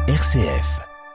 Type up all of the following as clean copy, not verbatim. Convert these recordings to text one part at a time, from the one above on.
RCF.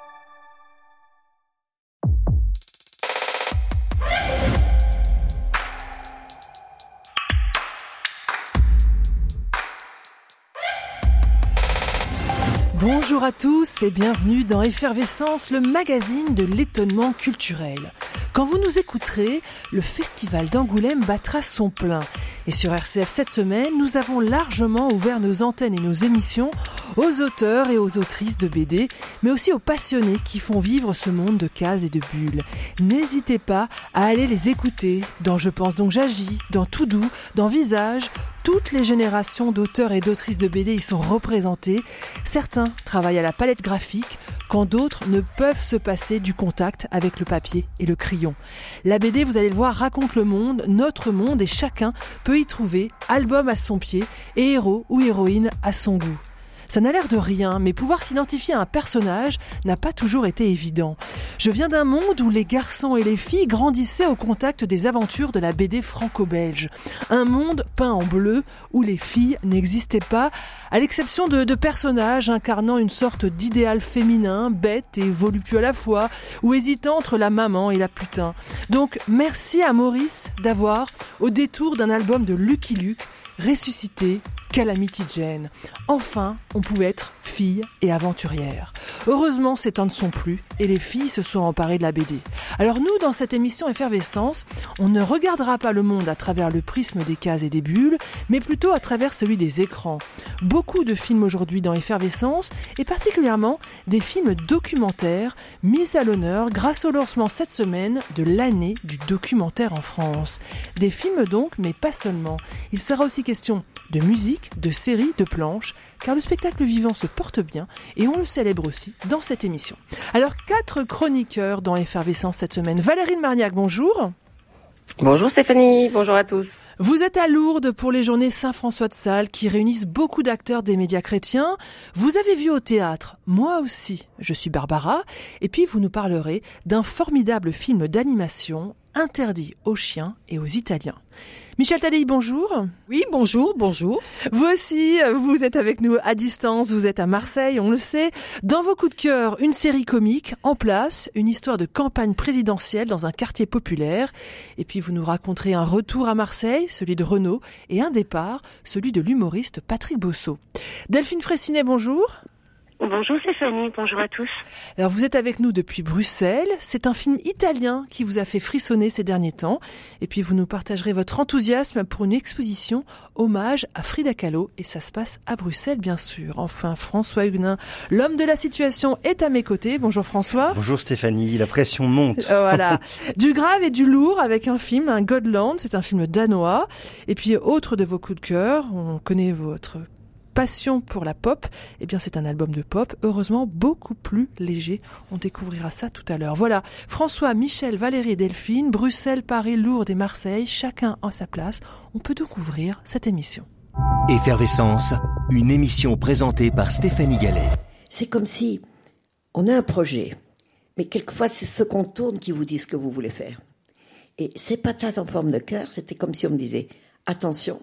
Bonjour à tous et bienvenue dans Effervescence, le magazine de l'étonnement culturel. Quand vous nous écouterez, le festival d'Angoulême battra son plein. Et sur RCF cette semaine, nous avons largement ouvert nos antennes et nos émissions aux auteurs et aux autrices de BD, mais aussi aux passionnés qui font vivre ce monde de cases et de bulles. N'hésitez pas à aller les écouter dans Je pense donc j'agis, dans Tout doux, dans Visage. Toutes les générations d'auteurs et d'autrices de BD y sont représentées. Certains travaillent à la palette graphique, quand d'autres ne peuvent se passer du contact avec le papier et le crayon. La BD, vous allez le voir, raconte le monde, notre monde, et chacun peut y trouver album à son pied et héros ou héroïne à son goût. Ça n'a l'air de rien, mais pouvoir s'identifier à un personnage n'a pas toujours été évident. Je viens d'un monde où les garçons et les filles grandissaient au contact des aventures de la BD franco-belge. Un monde peint en bleu où les filles n'existaient pas, à l'exception de personnages incarnant une sorte d'idéal féminin, bête et voluptueux à la fois, ou hésitant entre la maman et la putain. Donc merci à Maurice d'avoir, au détour d'un album de Lucky Luke, ressuscité Calamity Jane. Enfin, on pouvait être fille et aventurière. Heureusement, ces temps ne sont plus et les filles se sont emparées de la BD. Alors nous, dans cette émission Effervescence, on ne regardera pas le monde à travers le prisme des cases et des bulles, mais plutôt à travers celui des écrans. Beaucoup de films aujourd'hui dans Effervescence, et particulièrement des films documentaires mis à l'honneur grâce au lancement cette semaine de l'année du documentaire en France. Des films donc, mais pas seulement. Il sera aussi question de musique, de séries, de planches, car le spectacle vivant se porte bien et on le célèbre aussi dans cette émission. Alors 4 chroniqueurs dans Effervescence cette semaine. Valérie de Marniac, bonjour. Bonjour Stéphanie, bonjour à tous. Vous êtes à Lourdes pour les journées Saint-François de Sales qui réunissent beaucoup d'acteurs des médias chrétiens. Vous avez vu au théâtre, moi aussi, je suis Barbara, et puis vous nous parlerez d'un formidable film d'animation interdit aux chiens et aux Italiens. Michel Tadei, bonjour. Oui, bonjour. Vous aussi, vous êtes avec nous à distance, vous êtes à Marseille, on le sait. Dans vos coups de cœur, une série comique, En place, une histoire de campagne présidentielle dans un quartier populaire. Et puis vous nous raconterez un retour à Marseille, celui de Renaud, et un départ, celui de l'humoriste Patrick Bosso. Delphine Fraissinet, bonjour. Bonjour Stéphanie, bonjour à tous. Alors vous êtes avec nous depuis Bruxelles, c'est un film italien qui vous a fait frissonner ces derniers temps, et puis vous nous partagerez votre enthousiasme pour une exposition hommage à Frida Kahlo, et ça se passe à Bruxelles bien sûr. Enfin François Huguenin, l'homme de la situation, est à mes côtés. Bonjour François. Bonjour Stéphanie, la pression monte. Voilà, du grave et du lourd avec un film, un Godland, c'est un film danois, et puis autre de vos coups de cœur, on connaît votre passion pour la pop, eh bien c'est un album de pop, heureusement beaucoup plus léger. On découvrira ça tout à l'heure. Voilà, François, Michel, Valérie et Delphine, Bruxelles, Paris, Lourdes et Marseille, chacun en sa place. On peut donc ouvrir cette émission. Effervescence, une émission présentée par Stéphanie Gallet. C'est comme si on a un projet, mais quelquefois c'est ce qu'on tourne qui vous dit ce que vous voulez faire. Et ces patates en forme de cœur, c'était comme si on me disait « Attention,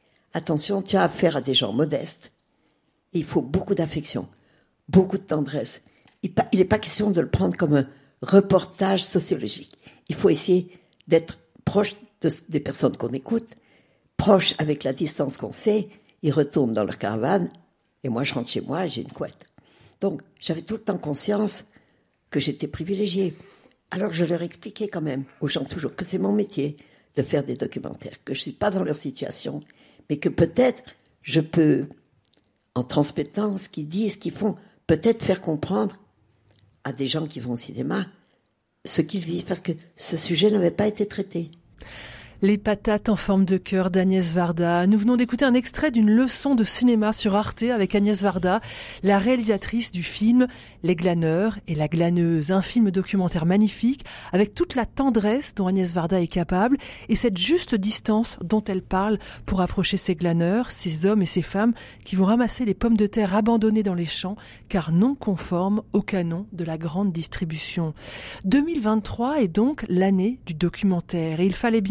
tu as affaire à des gens modestes. Il faut beaucoup d'affection, beaucoup de tendresse. Il n'est pas question de le prendre comme un reportage sociologique. Il faut essayer d'être proche des personnes qu'on écoute, proche avec la distance qu'on sait. Ils retournent dans leur caravane et moi, je rentre chez moi et j'ai une couette. Donc, j'avais tout le temps conscience que j'étais privilégiée. Alors, je leur expliquais quand même aux gens toujours que c'est mon métier de faire des documentaires, que je ne suis pas dans leur situation, mais que peut-être je peux, en transmettant ce qu'ils disent, ce qu'ils font, peut-être faire comprendre à des gens qui vont au cinéma ce qu'ils vivent, parce que ce sujet n'avait pas été traité. Les patates en forme de cœur d'Agnès Varda. Nous venons d'écouter un extrait d'une leçon de cinéma sur Arte avec Agnès Varda, la réalisatrice du film Les glaneurs et la glaneuse. Un film documentaire magnifique avec toute la tendresse dont Agnès Varda est capable et cette juste distance dont elle parle pour approcher ces glaneurs, ces hommes et ces femmes qui vont ramasser les pommes de terre abandonnées dans les champs car non conformes au canon de la grande distribution. 2023 est donc l'année du documentaire et il fallait bien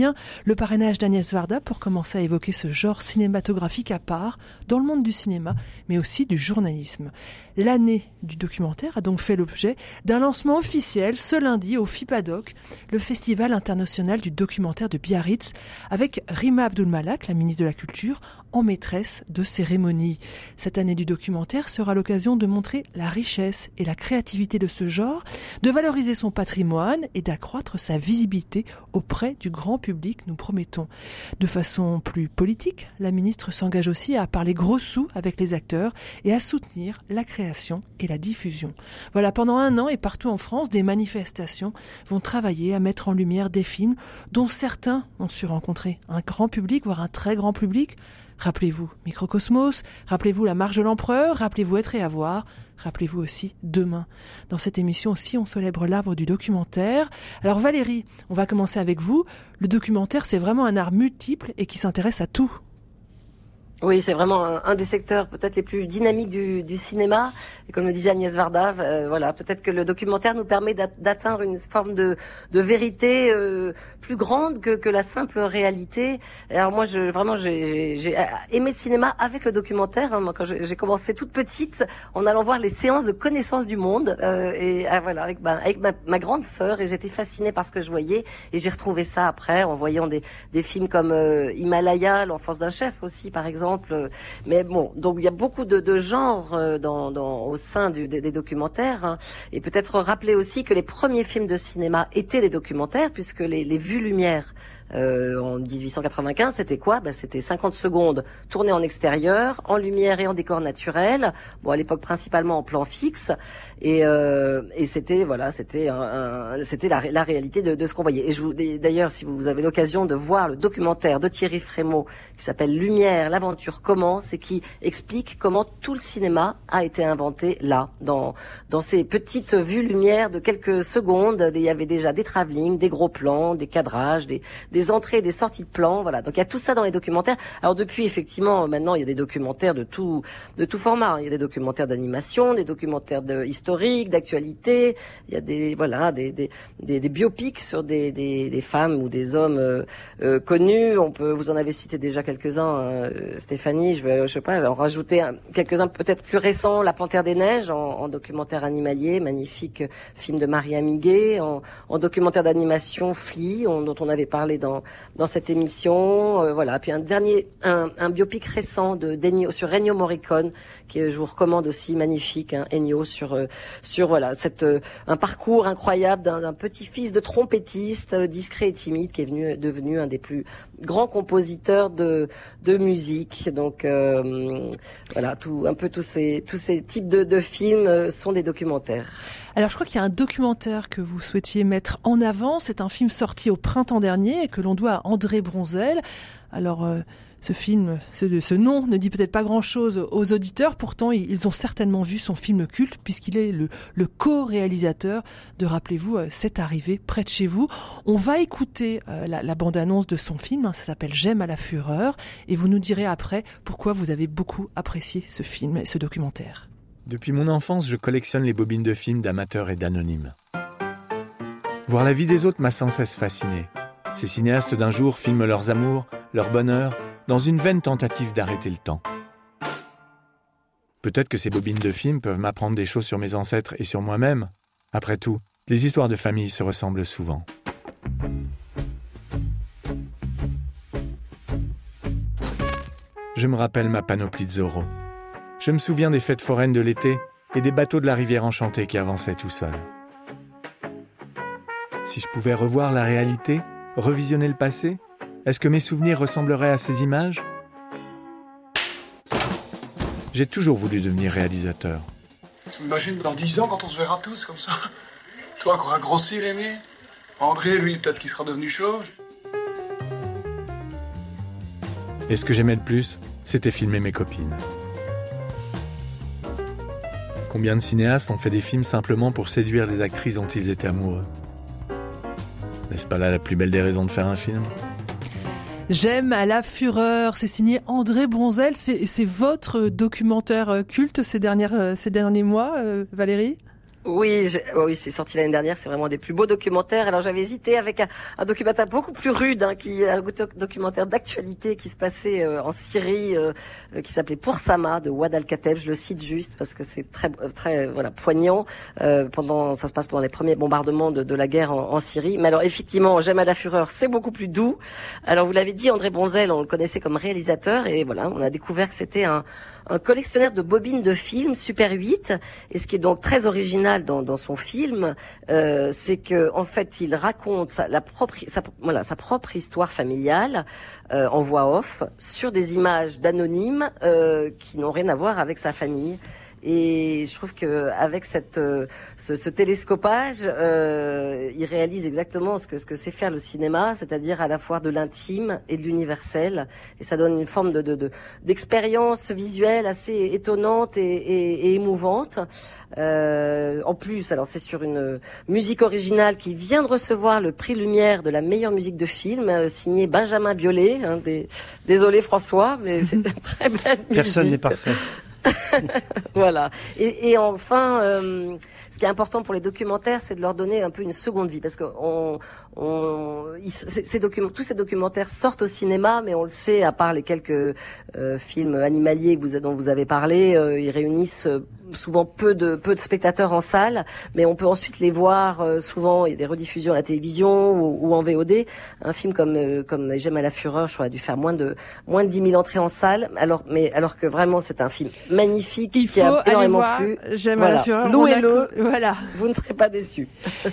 Le parrainage d'Agnès Varda pour commencer à évoquer ce genre cinématographique à part dans le monde du cinéma, mais aussi du journalisme. L'année du documentaire a donc fait l'objet d'un lancement officiel ce lundi au FIPADOC, le Festival international du documentaire de Biarritz, avec Rima Abdul-Malak, la ministre de la Culture, en maîtresse de cérémonie. Cette année du documentaire sera l'occasion de montrer la richesse et la créativité de ce genre, de valoriser son patrimoine et d'accroître sa visibilité auprès du grand public, nous promettons. De façon plus politique, la ministre s'engage aussi à parler gros sous avec les acteurs et à soutenir la création et la diffusion. Voilà, pendant 1 an et partout en France, des manifestations vont travailler à mettre en lumière des films dont certains ont su rencontrer un grand public, voire un très grand public. Rappelez-vous Microcosmos, rappelez-vous La Marche de l'Empereur, rappelez-vous Être et Avoir, rappelez-vous aussi Demain. Dans cette émission aussi, on célèbre l'arbre du documentaire. Alors Valérie, on va commencer avec vous. Le documentaire, c'est vraiment un art multiple et qui s'intéresse à tout. Oui, c'est vraiment un des secteurs peut-être les plus dynamiques du cinéma. Et comme le disait Agnès Varda, voilà, peut-être que le documentaire nous permet d'atteindre une forme de vérité plus grande que la simple réalité. Alors moi, j'ai aimé le cinéma avec le documentaire. Moi, quand j'ai commencé toute petite, en allant voir les séances de connaissance du monde, voilà, avec ma grande sœur, et j'étais fascinée par ce que je voyais. Et j'ai retrouvé ça après en voyant des films comme Himalaya, l'enfance d'un chef aussi, par exemple. Mais bon, donc il y a beaucoup de genres au sein des documentaires, hein. Et peut-être rappeler aussi que les premiers films de cinéma étaient des documentaires, puisque les vues lumière en 1895, c'était quoi ? C'était 50 secondes tournées en extérieur, en lumière et en décor naturel. Bon, à l'époque principalement en plan fixe, et c'était la réalité de ce qu'on voyait. Et d'ailleurs, si vous avez l'occasion de voir le documentaire de Thierry Frémaux qui s'appelle Lumière, l'aventure commence, et qui explique comment tout le cinéma a été inventé là, dans ces petites vues lumière de quelques secondes. Il y avait déjà des travelling, des gros plans, des cadrages, des entrées et des sorties de plans, voilà. Donc il y a tout ça dans les documentaires. Alors depuis, effectivement, maintenant il y a des documentaires de tout format. Il y a des documentaires d'animation, des documentaires historiques, d'actualité. Il y a des biopics sur des femmes ou des hommes connus. Vous en avez cité déjà quelques-uns, Stéphanie. Je sais pas, en rajouter quelques-uns peut-être plus récents. La Panthère des Neiges en documentaire animalier, magnifique film de Marie Amiguet. En documentaire d'animation, Flea, dont on avait parlé dans cette émission, voilà. Puis un biopic récent sur Ennio Morricone, que je vous recommande aussi, magnifique, hein, Ennio, sur voilà, un parcours incroyable d'un petit-fils de trompettiste discret et timide qui est devenu un des plus grands compositeurs de musique. Donc voilà, tous ces types de films sont des documentaires. Alors je crois qu'il y a un documentaire que vous souhaitiez mettre en avant. C'est un film sorti au printemps dernier et que l'on doit à André Bronzel. Alors ce film, ce nom ne dit peut-être pas grand-chose aux auditeurs. Pourtant, ils ont certainement vu son film culte puisqu'il est le co-réalisateur de, rappelez-vous, C'est arrivé près de chez vous. On va écouter la bande-annonce de son film. Ça s'appelle J'aime à la fureur. Et vous nous direz après pourquoi vous avez beaucoup apprécié ce film et ce documentaire. Depuis mon enfance, je collectionne les bobines de films d'amateurs et d'anonymes. Voir la vie des autres m'a sans cesse fasciné. Ces cinéastes d'un jour filment leurs amours, leur bonheur, dans une vaine tentative d'arrêter le temps. Peut-être que ces bobines de films peuvent m'apprendre des choses sur mes ancêtres et sur moi-même. Après tout, les histoires de famille se ressemblent souvent. Je me rappelle ma panoplie de Zorro. Je me souviens des fêtes foraines de l'été et des bateaux de la rivière enchantée qui avançaient tout seuls. Si je pouvais revoir la réalité, revisionner le passé, est-ce que mes souvenirs ressembleraient à ces images ? J'ai toujours voulu devenir réalisateur. Je m'imagine dans 10 ans quand on se verra tous comme ça. Toi qui auras grossi, Rémi. André, lui, peut-être qu'il sera devenu chauve. Et ce que j'aimais le plus, c'était filmer mes copines. Combien de cinéastes ont fait des films simplement pour séduire les actrices dont ils étaient amoureux ? N'est-ce pas là la plus belle des raisons de faire un film ? J'aime à la fureur, c'est signé André Bronzel. C'est votre documentaire culte ces derniers mois, Valérie ? Oui, c'est sorti l'année dernière. C'est vraiment des plus beaux documentaires. Alors j'avais hésité avec un documentaire beaucoup plus rude, qui est un documentaire d'actualité qui se passait en Syrie, qui s'appelait Pour Sama de Ouad Al-Kateb. Je le cite juste parce que c'est très poignant. Ça se passe pendant les premiers bombardements de la guerre en Syrie. Mais alors effectivement, J'aime à la fureur, c'est beaucoup plus doux. Alors vous l'avez dit, André Bonzel, on le connaissait comme réalisateur et voilà, on a découvert que c'était un collectionneur de bobines de films Super 8, et ce qui est donc très original dans son film, c'est que en fait il raconte sa propre histoire familiale en voix off sur des images d'anonymes qui n'ont rien à voir avec sa famille. Et je trouve que avec ce télescopage, il réalise exactement ce que sait faire le cinéma, c'est-à-dire à la fois de l'intime et de l'universel, et ça donne une forme d'expérience visuelle assez étonnante et émouvante. En plus, alors c'est sur une musique originale qui vient de recevoir le prix Lumière de la meilleure musique de film, signé Benjamin Biolay. Désolé François, mais c'est une très belle musique. Personne n'est parfait. Voilà. Et enfin, ce qui est important pour les documentaires, c'est de leur donner un peu une seconde vie, parce que tous ces documentaires sortent au cinéma, mais on le sait, à part les quelques films animaliers dont vous avez parlé, ils réunissent souvent peu de spectateurs en salle, mais on peut ensuite les voir souvent. Il y a des rediffusions à la télévision ou en VOD. Un film comme J'aime à la fureur, je crois, a dû faire moins de 10 000 entrées en salle, alors que vraiment c'est un film magnifique. Il faut aller voir J'aime à la fureur. Louez-le. Voilà. Vous ne serez pas déçus.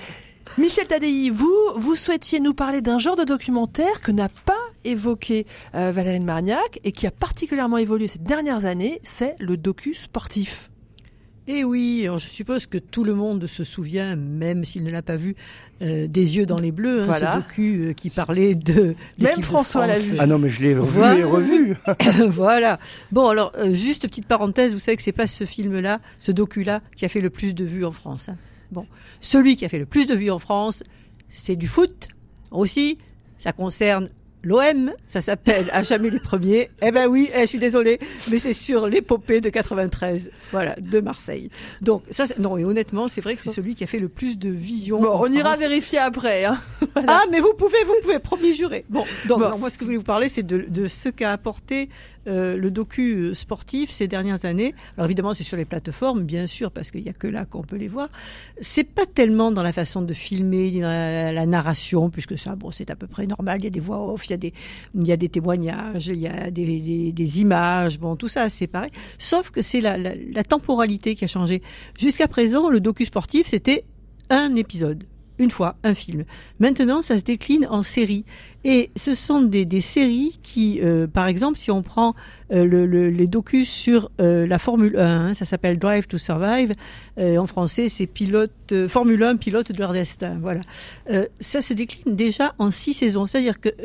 Michel Tadei, vous souhaitiez nous parler d'un genre de documentaire que n'a pas évoqué Valérine Marniac et qui a particulièrement évolué ces dernières années, c'est le docu sportif. Eh oui, alors je suppose que tout le monde se souvient, même s'il ne l'a pas vu, des yeux dans les bleus, voilà. Ce docu qui parlait de... Même François l'a vu. Ah non, mais je l'ai revu et revu. Voilà. Bon, alors, juste petite parenthèse, vous savez que c'est pas ce film-là, ce docu-là, qui a fait le plus de vues en France. Bon, celui qui a fait le plus de vues en France, c'est du foot aussi. Ça concerne l'OM, ça s'appelle À jamais les premiers. Eh ben oui, je suis désolée, mais c'est sur l'épopée de 93, voilà, de Marseille. Donc ça, non, et honnêtement, c'est vrai que c'est celui qui a fait le plus de visions. Bon, on ira vérifier après. Voilà. Ah, mais vous pouvez, promis juré. Bon, donc non, moi, ce que je voulais vous parler, c'est de ce qu'a apporté le docu sportif ces dernières années. Alors évidemment, c'est sur les plateformes, bien sûr, parce qu'il y a que là qu'on peut les voir. C'est pas tellement dans la façon de filmer, dans la narration, puisque ça, bon, c'est à peu près normal. Il y a des voix off, il y a des témoignages, il y a des images, bon, tout ça, c'est pareil. Sauf que c'est la temporalité qui a changé. Jusqu'à présent, le docu sportif, c'était un épisode. Une fois, un film. Maintenant, ça se décline en séries. Et ce sont des séries qui, par exemple, si on prend les docus sur la Formule 1, ça s'appelle Drive to Survive. En français, c'est Formule 1, pilote de leur destin. Voilà. Ça se décline déjà en 6 saisons. C'est-à-dire que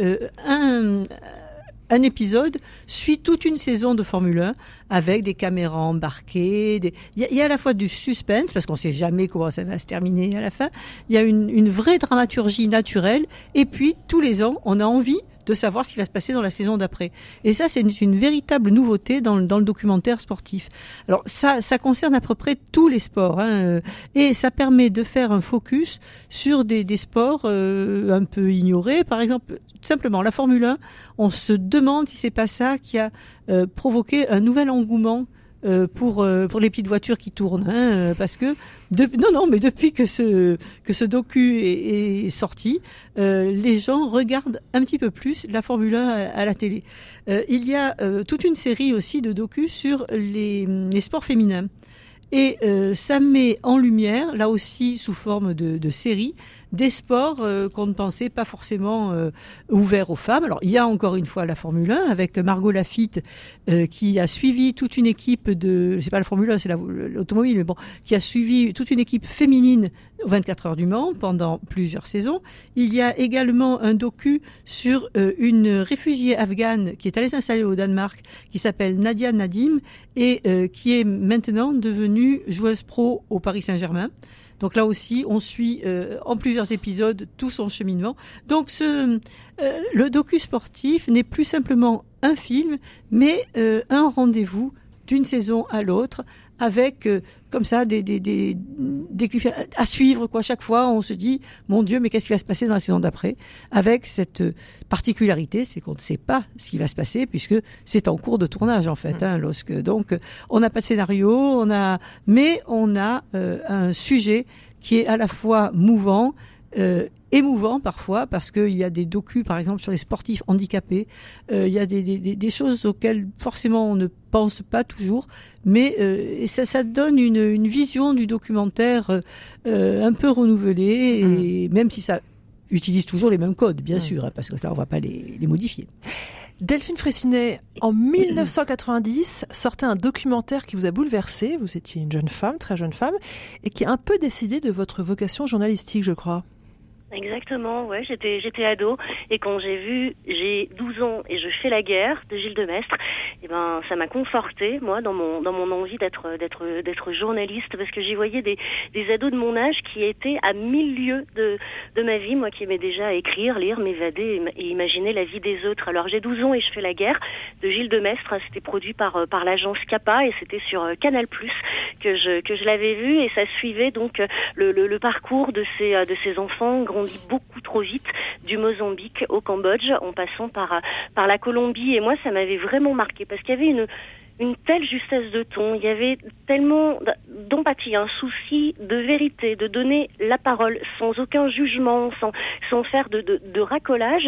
un épisode suit toute une saison de Formule 1 avec des caméras embarquées. Il y a à la fois du suspense, parce qu'on ne sait jamais comment ça va se terminer à la fin. Il y a une vraie dramaturgie naturelle. Et puis, tous les ans, on a envie de savoir ce qui va se passer dans la saison d'après. Et ça, c'est une véritable nouveauté dans le documentaire sportif. Alors, ça concerne à peu près tous les sports, et ça permet de faire un focus sur des sports un peu ignorés. Par exemple, tout simplement, la Formule 1, on se demande si c'est pas ça qui a provoqué un nouvel engouement pour les petites voitures qui tournent, parce que mais depuis que ce docu est sorti, les gens regardent un petit peu plus la Formule 1 à la télé. Il y a toute une série aussi de docus sur les sports féminins. Et ça met en lumière, là aussi sous forme de série, des sports qu'on ne pensait pas forcément ouverts aux femmes. Alors, il y a encore une fois la Formule 1 avec Margot Lafitte qui a suivi toute une équipe c'est pas la Formule 1, c'est l'automobile, mais bon, qui a suivi toute une équipe féminine aux 24 heures du Mans pendant plusieurs saisons. Il y a également un docu sur une réfugiée afghane qui est allée s'installer au Danemark, qui s'appelle Nadia Nadim et qui est maintenant devenue joueuse pro au Paris Saint-Germain. Donc là aussi, on suit en plusieurs épisodes tout son cheminement. Donc le docu sportif n'est plus simplement un film, mais un rendez-vous d'une saison à l'autre, avec comme ça des cliffhangers à suivre quoi. Chaque fois, on se dit mon Dieu, mais qu'est-ce qui va se passer dans la saison d'après? Avec cette particularité, c'est qu'on ne sait pas ce qui va se passer puisque c'est en cours de tournage en fait. Donc on n'a pas de scénario, mais on a un sujet qui est à la fois mouvant, émouvant parfois, parce qu'il y a des docus, par exemple, sur les sportifs handicapés. Il y a des choses auxquelles, forcément, on ne pense pas toujours. Mais ça donne une vision du documentaire un peu renouvelée, et même si ça utilise toujours les mêmes codes, bien sûr, parce que ça, on ne va pas les modifier. Delphine Fraissinet, en 1990, sortait un documentaire qui vous a bouleversé. Vous étiez une jeune femme, très jeune femme, et qui a un peu décidé de votre vocation journalistique, je crois. Exactement, ouais, j'étais ado et quand j'ai 12 ans et je fais la guerre de Gilles Demestre, et ben ça m'a confortée moi dans mon envie d'être journaliste, parce que j'y voyais des ados de mon âge qui étaient à 1000 lieues de ma vie, moi qui aimais déjà écrire, lire, m'évader et imaginer la vie des autres. Alors j'ai 12 ans et je fais la guerre de Gilles Demestre, c'était produit par l'agence Capa et c'était sur Canal+ que je l'avais vu, et ça suivait donc le parcours de ces enfants grandis beaucoup trop vite du Mozambique au Cambodge en passant par la Colombie. Et moi ça m'avait vraiment marqué parce qu'il y avait une telle justesse de ton, il y avait tellement d'empathie, un souci de vérité, de donner la parole sans aucun jugement, sans faire de racolage,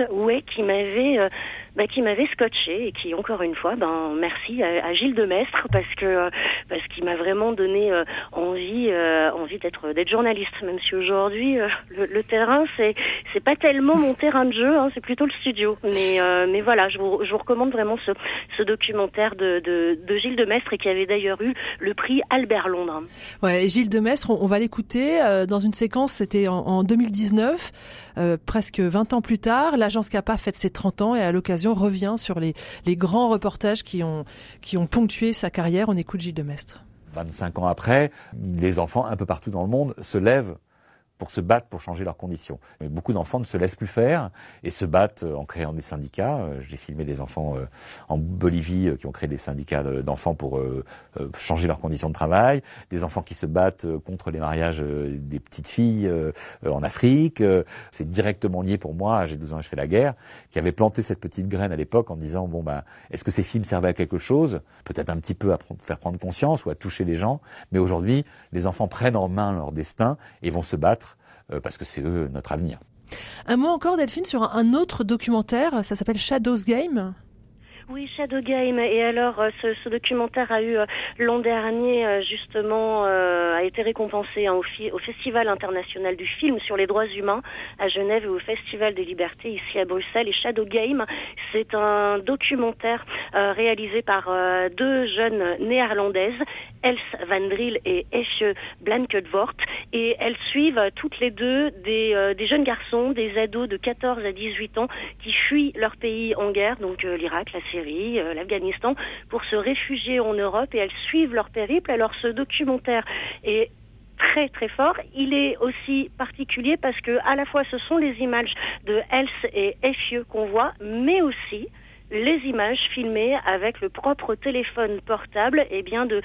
qui m'avait scotché et qui, encore une fois, merci à Gilles Demestre parce qu'il m'a vraiment donné envie d'être journaliste, même si aujourd'hui le terrain c'est pas tellement mon terrain de jeu, c'est plutôt le studio. Mais voilà, je vous recommande vraiment ce documentaire de Gilles Demestre, et qui avait d'ailleurs eu le prix Albert Londres. Ouais, et Gilles Demestre, on va l'écouter dans une séquence, c'était en 2019, presque 20 ans plus tard. L'agence Capa fête ses 30 ans et à l'occasion revient sur les grands reportages qui ont ponctué sa carrière. On écoute Gilles Demestre. 25 ans après, les enfants un peu partout dans le monde se lèvent pour se battre pour changer leurs conditions. Mais beaucoup d'enfants ne se laissent plus faire et se battent en créant des syndicats. J'ai filmé des enfants en Bolivie qui ont créé des syndicats d'enfants pour changer leurs conditions de travail, des enfants qui se battent contre les mariages des petites filles en Afrique. C'est directement lié pour moi, j'ai 12 ans et je fais la guerre, qui avait planté cette petite graine à l'époque en disant est-ce que ces films servaient à quelque chose? Peut-être un petit peu à faire prendre conscience ou à toucher les gens, mais aujourd'hui, les enfants prennent en main leur destin et vont se battre parce que c'est eux notre avenir. Un mot encore, Delphine, sur un autre documentaire, ça s'appelle Shadow's Game. Oui, Shadow Game. Et alors, ce documentaire a eu l'an dernier justement a été récompensé au Festival international du film sur les droits humains à Genève et au Festival des libertés ici à Bruxelles. Et Shadow Game, c'est un documentaire réalisé par deux jeunes néerlandaises, Els van Driel et Esje Blankenvoort, et elles suivent toutes les deux des jeunes garçons, des ados de 14 à 18 ans qui fuient leur pays en guerre, donc l'Irak, la Syrie, l'Afghanistan, pour se réfugier en Europe, et elles suivent leur périple. Alors ce documentaire est très très fort. Il est aussi particulier parce que à la fois ce sont les images de Els et Esje qu'on voit, mais aussi les images filmées avec le propre téléphone portable de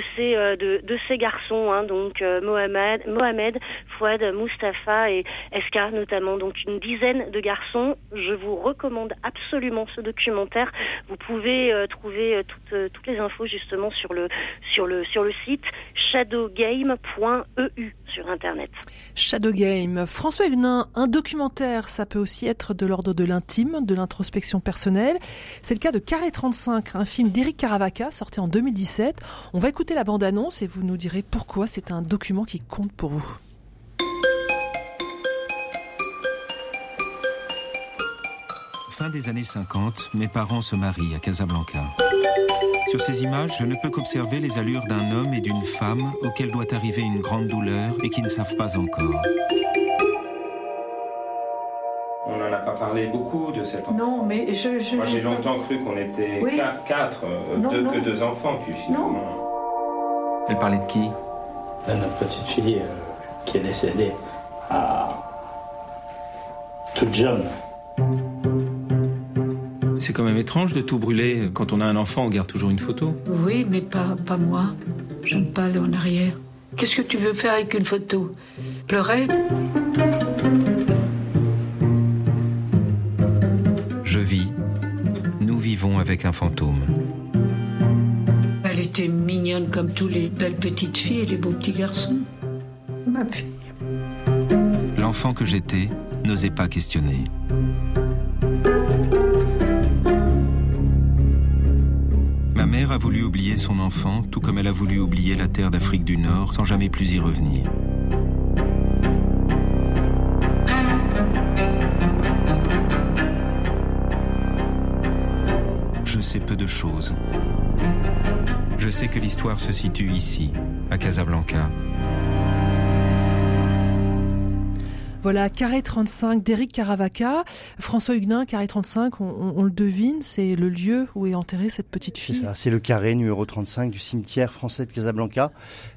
ces garçons, donc Mohamed, Fouad, Mustapha et Eska notamment, donc une dizaine de garçons. Je vous recommande absolument ce documentaire. Vous pouvez trouver toutes les infos justement sur le site shadowgame.eu sur internet. Shadow Game. François Huguenin, un documentaire, ça peut aussi être de l'ordre de l'intime, de l'introspection personnelle. C'est le cas de Carré 35, un film d'Éric Caravaca, sorti en 2017. On va écouter la bande-annonce et vous nous direz pourquoi c'est un document qui compte pour vous. Fin des années 50, mes parents se marient à Casablanca. Sur ces images, je ne peux qu'observer les allures d'un homme et d'une femme auxquels doit arriver une grande douleur et qui ne savent pas encore. On n'en a pas parlé beaucoup de cet enfant. Non, mais Moi, j'ai longtemps cru qu'on était quatre, que deux enfants, puis finalement... Non. Elle parlait de qui? De notre petite fille qui est décédée toute jeune. C'est quand même étrange de tout brûler. Quand on a un enfant, on garde toujours une photo. Oui, mais pas moi. J'aime pas aller en arrière. Qu'est-ce que tu veux faire avec une photo? Pleurer? Je vis. Nous vivons avec un fantôme. Elle était mignonne comme tous les belles petites filles et les beaux petits garçons. Ma fille. L'enfant que j'étais n'osait pas questionner. Ma mère a voulu oublier son enfant, tout comme elle a voulu oublier la terre d'Afrique du Nord, sans jamais plus y revenir. Je sais peu de choses. Je sais que l'histoire se situe ici, à Casablanca. Voilà, Carré 35 d'Éric Caravaca. François Huguenin, Carré 35, on le devine, c'est le lieu où est enterrée cette petite fille. C'est ça, c'est le carré numéro 35 du cimetière français de Casablanca.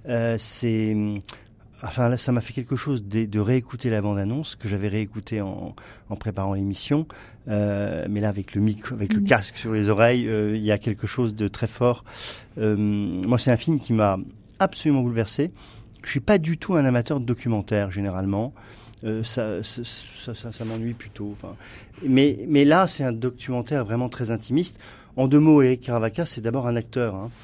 Enfin là, ça m'a fait quelque chose de réécouter la bande-annonce que j'avais réécoutée en préparant l'émission. Mais là, avec le micro, avec le casque sur les oreilles, il y a quelque chose de très fort. Moi, c'est un film qui m'a absolument bouleversé. Je suis pas du tout un amateur de documentaire généralement. Ça m'ennuie plutôt. Enfin, mais là, c'est un documentaire vraiment très intimiste. En 2 mots, Éric Caravaca, c'est d'abord un acteur. Hein.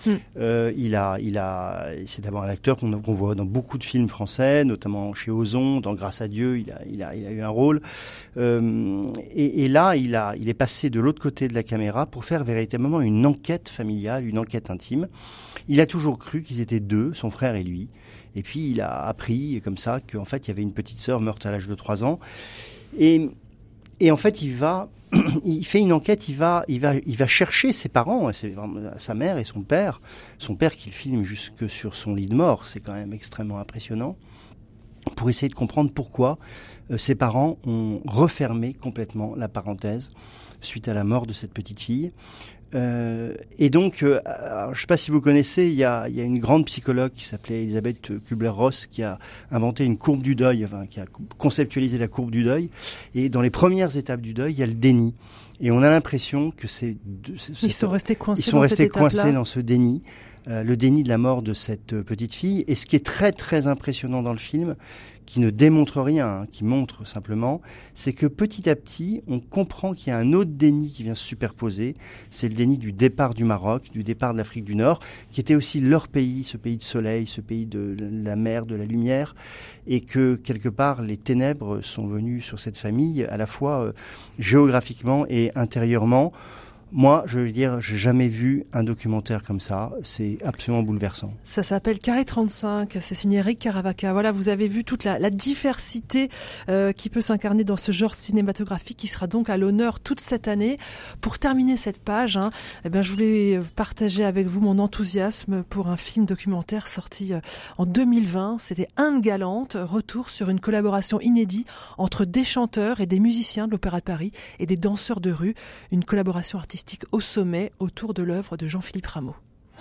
C'est d'abord un acteur qu'on voit dans beaucoup de films français, notamment chez Ozon, dans Grâce à Dieu, il a eu un rôle. Et là, il est passé de l'autre côté de la caméra pour faire véritablement une enquête familiale, une enquête intime. Il a toujours cru qu'ils étaient 2, son frère et lui. Et puis, il a appris comme ça qu'en fait, il y avait une petite sœur morte à l'âge de 3 ans. Et en fait, il fait une enquête, il va chercher ses parents, sa mère et son père qu'il filme jusque sur son lit de mort, c'est quand même extrêmement impressionnant, pour essayer de comprendre pourquoi ses parents ont refermé complètement la parenthèse suite à la mort de cette petite fille. Et donc, je ne sais pas si vous connaissez, il y a une grande psychologue qui s'appelait Elisabeth Kubler-Ross qui a inventé une courbe du deuil, enfin, qui a conceptualisé la courbe du deuil. Et dans les premières étapes du deuil, il y a le déni. Et on a l'impression que ils sont restés coincés dans ce déni. Le déni de la mort de cette petite fille. Et ce qui est très très impressionnant dans le film, qui ne démontre rien, hein, qui montre simplement, c'est que petit à petit, on comprend qu'il y a un autre déni qui vient se superposer. C'est le déni du départ du Maroc, du départ de l'Afrique du Nord, qui était aussi leur pays, ce pays de soleil, ce pays de la mer, de la lumière, et que quelque part, les ténèbres sont venues sur cette famille, à la fois géographiquement et intérieurement. Moi, je veux dire, j'ai jamais vu un documentaire comme ça. C'est absolument bouleversant. Ça s'appelle Carré 35. C'est signé Éric Caravaca. Voilà, vous avez vu toute la diversité qui peut s'incarner dans ce genre cinématographique qui sera donc à l'honneur toute cette année. Pour terminer cette page, je voulais partager avec vous mon enthousiasme pour un film documentaire sorti en 2020. C'était Inde galante, retour sur une collaboration inédite entre des chanteurs et des musiciens de l'Opéra de Paris et des danseurs de rue. Une collaboration artistique au sommet autour de l'œuvre de Jean-Philippe Rameau.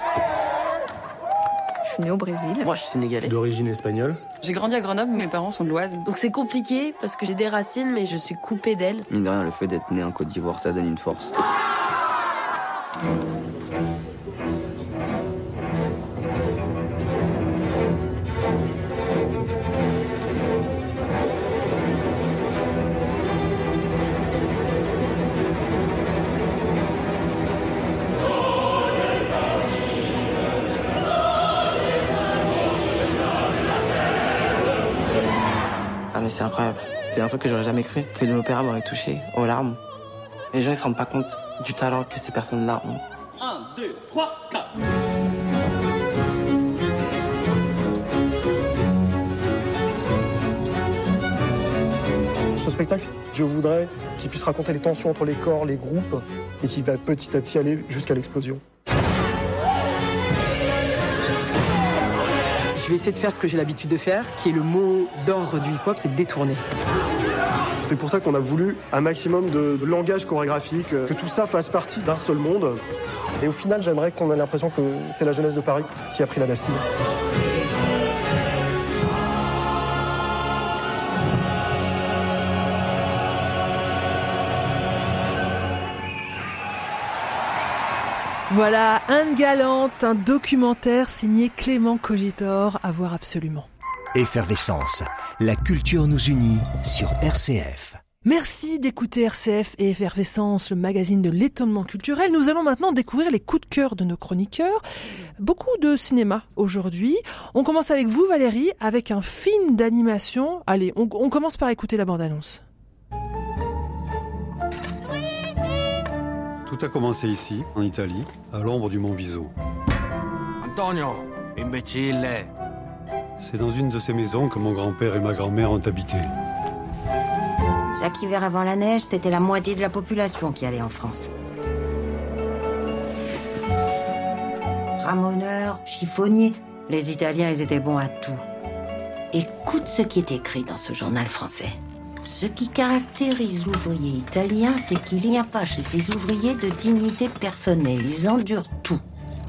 Je suis née au Brésil. Moi, je suis sénégalais. D'origine espagnole. J'ai grandi à Grenoble, mes parents sont de l'Oise. Donc c'est compliqué parce que j'ai des racines, mais je suis coupée d'elles. Mine de rien, le fait d'être né en Côte d'Ivoire, ça donne une force. C'est incroyable. C'est un truc que j'aurais jamais cru, que l'opéra m'aurait touché aux larmes. Les gens ils se rendent pas compte du talent que ces personnes-là ont. 1, 2, 3, 4. Ce spectacle, je voudrais qu'il puisse raconter les tensions entre les corps, les groupes, et qu'il va petit à petit aller jusqu'à l'explosion. Je vais essayer de faire ce que j'ai l'habitude de faire, qui est le mot d'ordre du hip-hop, c'est de détourner. C'est pour ça qu'on a voulu un maximum de langage chorégraphique, que tout ça fasse partie d'un seul monde. Et au final, j'aimerais qu'on ait l'impression que c'est la jeunesse de Paris qui a pris la Bastille. Voilà, Anne Galante, un documentaire signé Clément Cogitor, à voir absolument. Effervescence, la culture nous unit sur RCF. Merci d'écouter RCF et Effervescence, le magazine de l'étonnement culturel. Nous allons maintenant découvrir les coups de cœur de nos chroniqueurs. Beaucoup de cinéma aujourd'hui. On commence avec vous, Valérie, avec un film d'animation. Allez, on commence par écouter la bande-annonce. Tout a commencé ici, en Italie, à l'ombre du mont Viso. Antonio, imbécile. C'est dans une de ces maisons que mon grand-père et ma grand-mère ont habité. Chaque hiver avant la neige, c'était la moitié de la population qui allait en France. Ramoneurs, chiffonniers, les Italiens, ils étaient bons à tout. Écoute ce qui est écrit dans ce journal français. Ce qui caractérise l'ouvrier italien, c'est qu'il n'y a pas chez ces ouvriers de dignité personnelle. Ils endurent tout.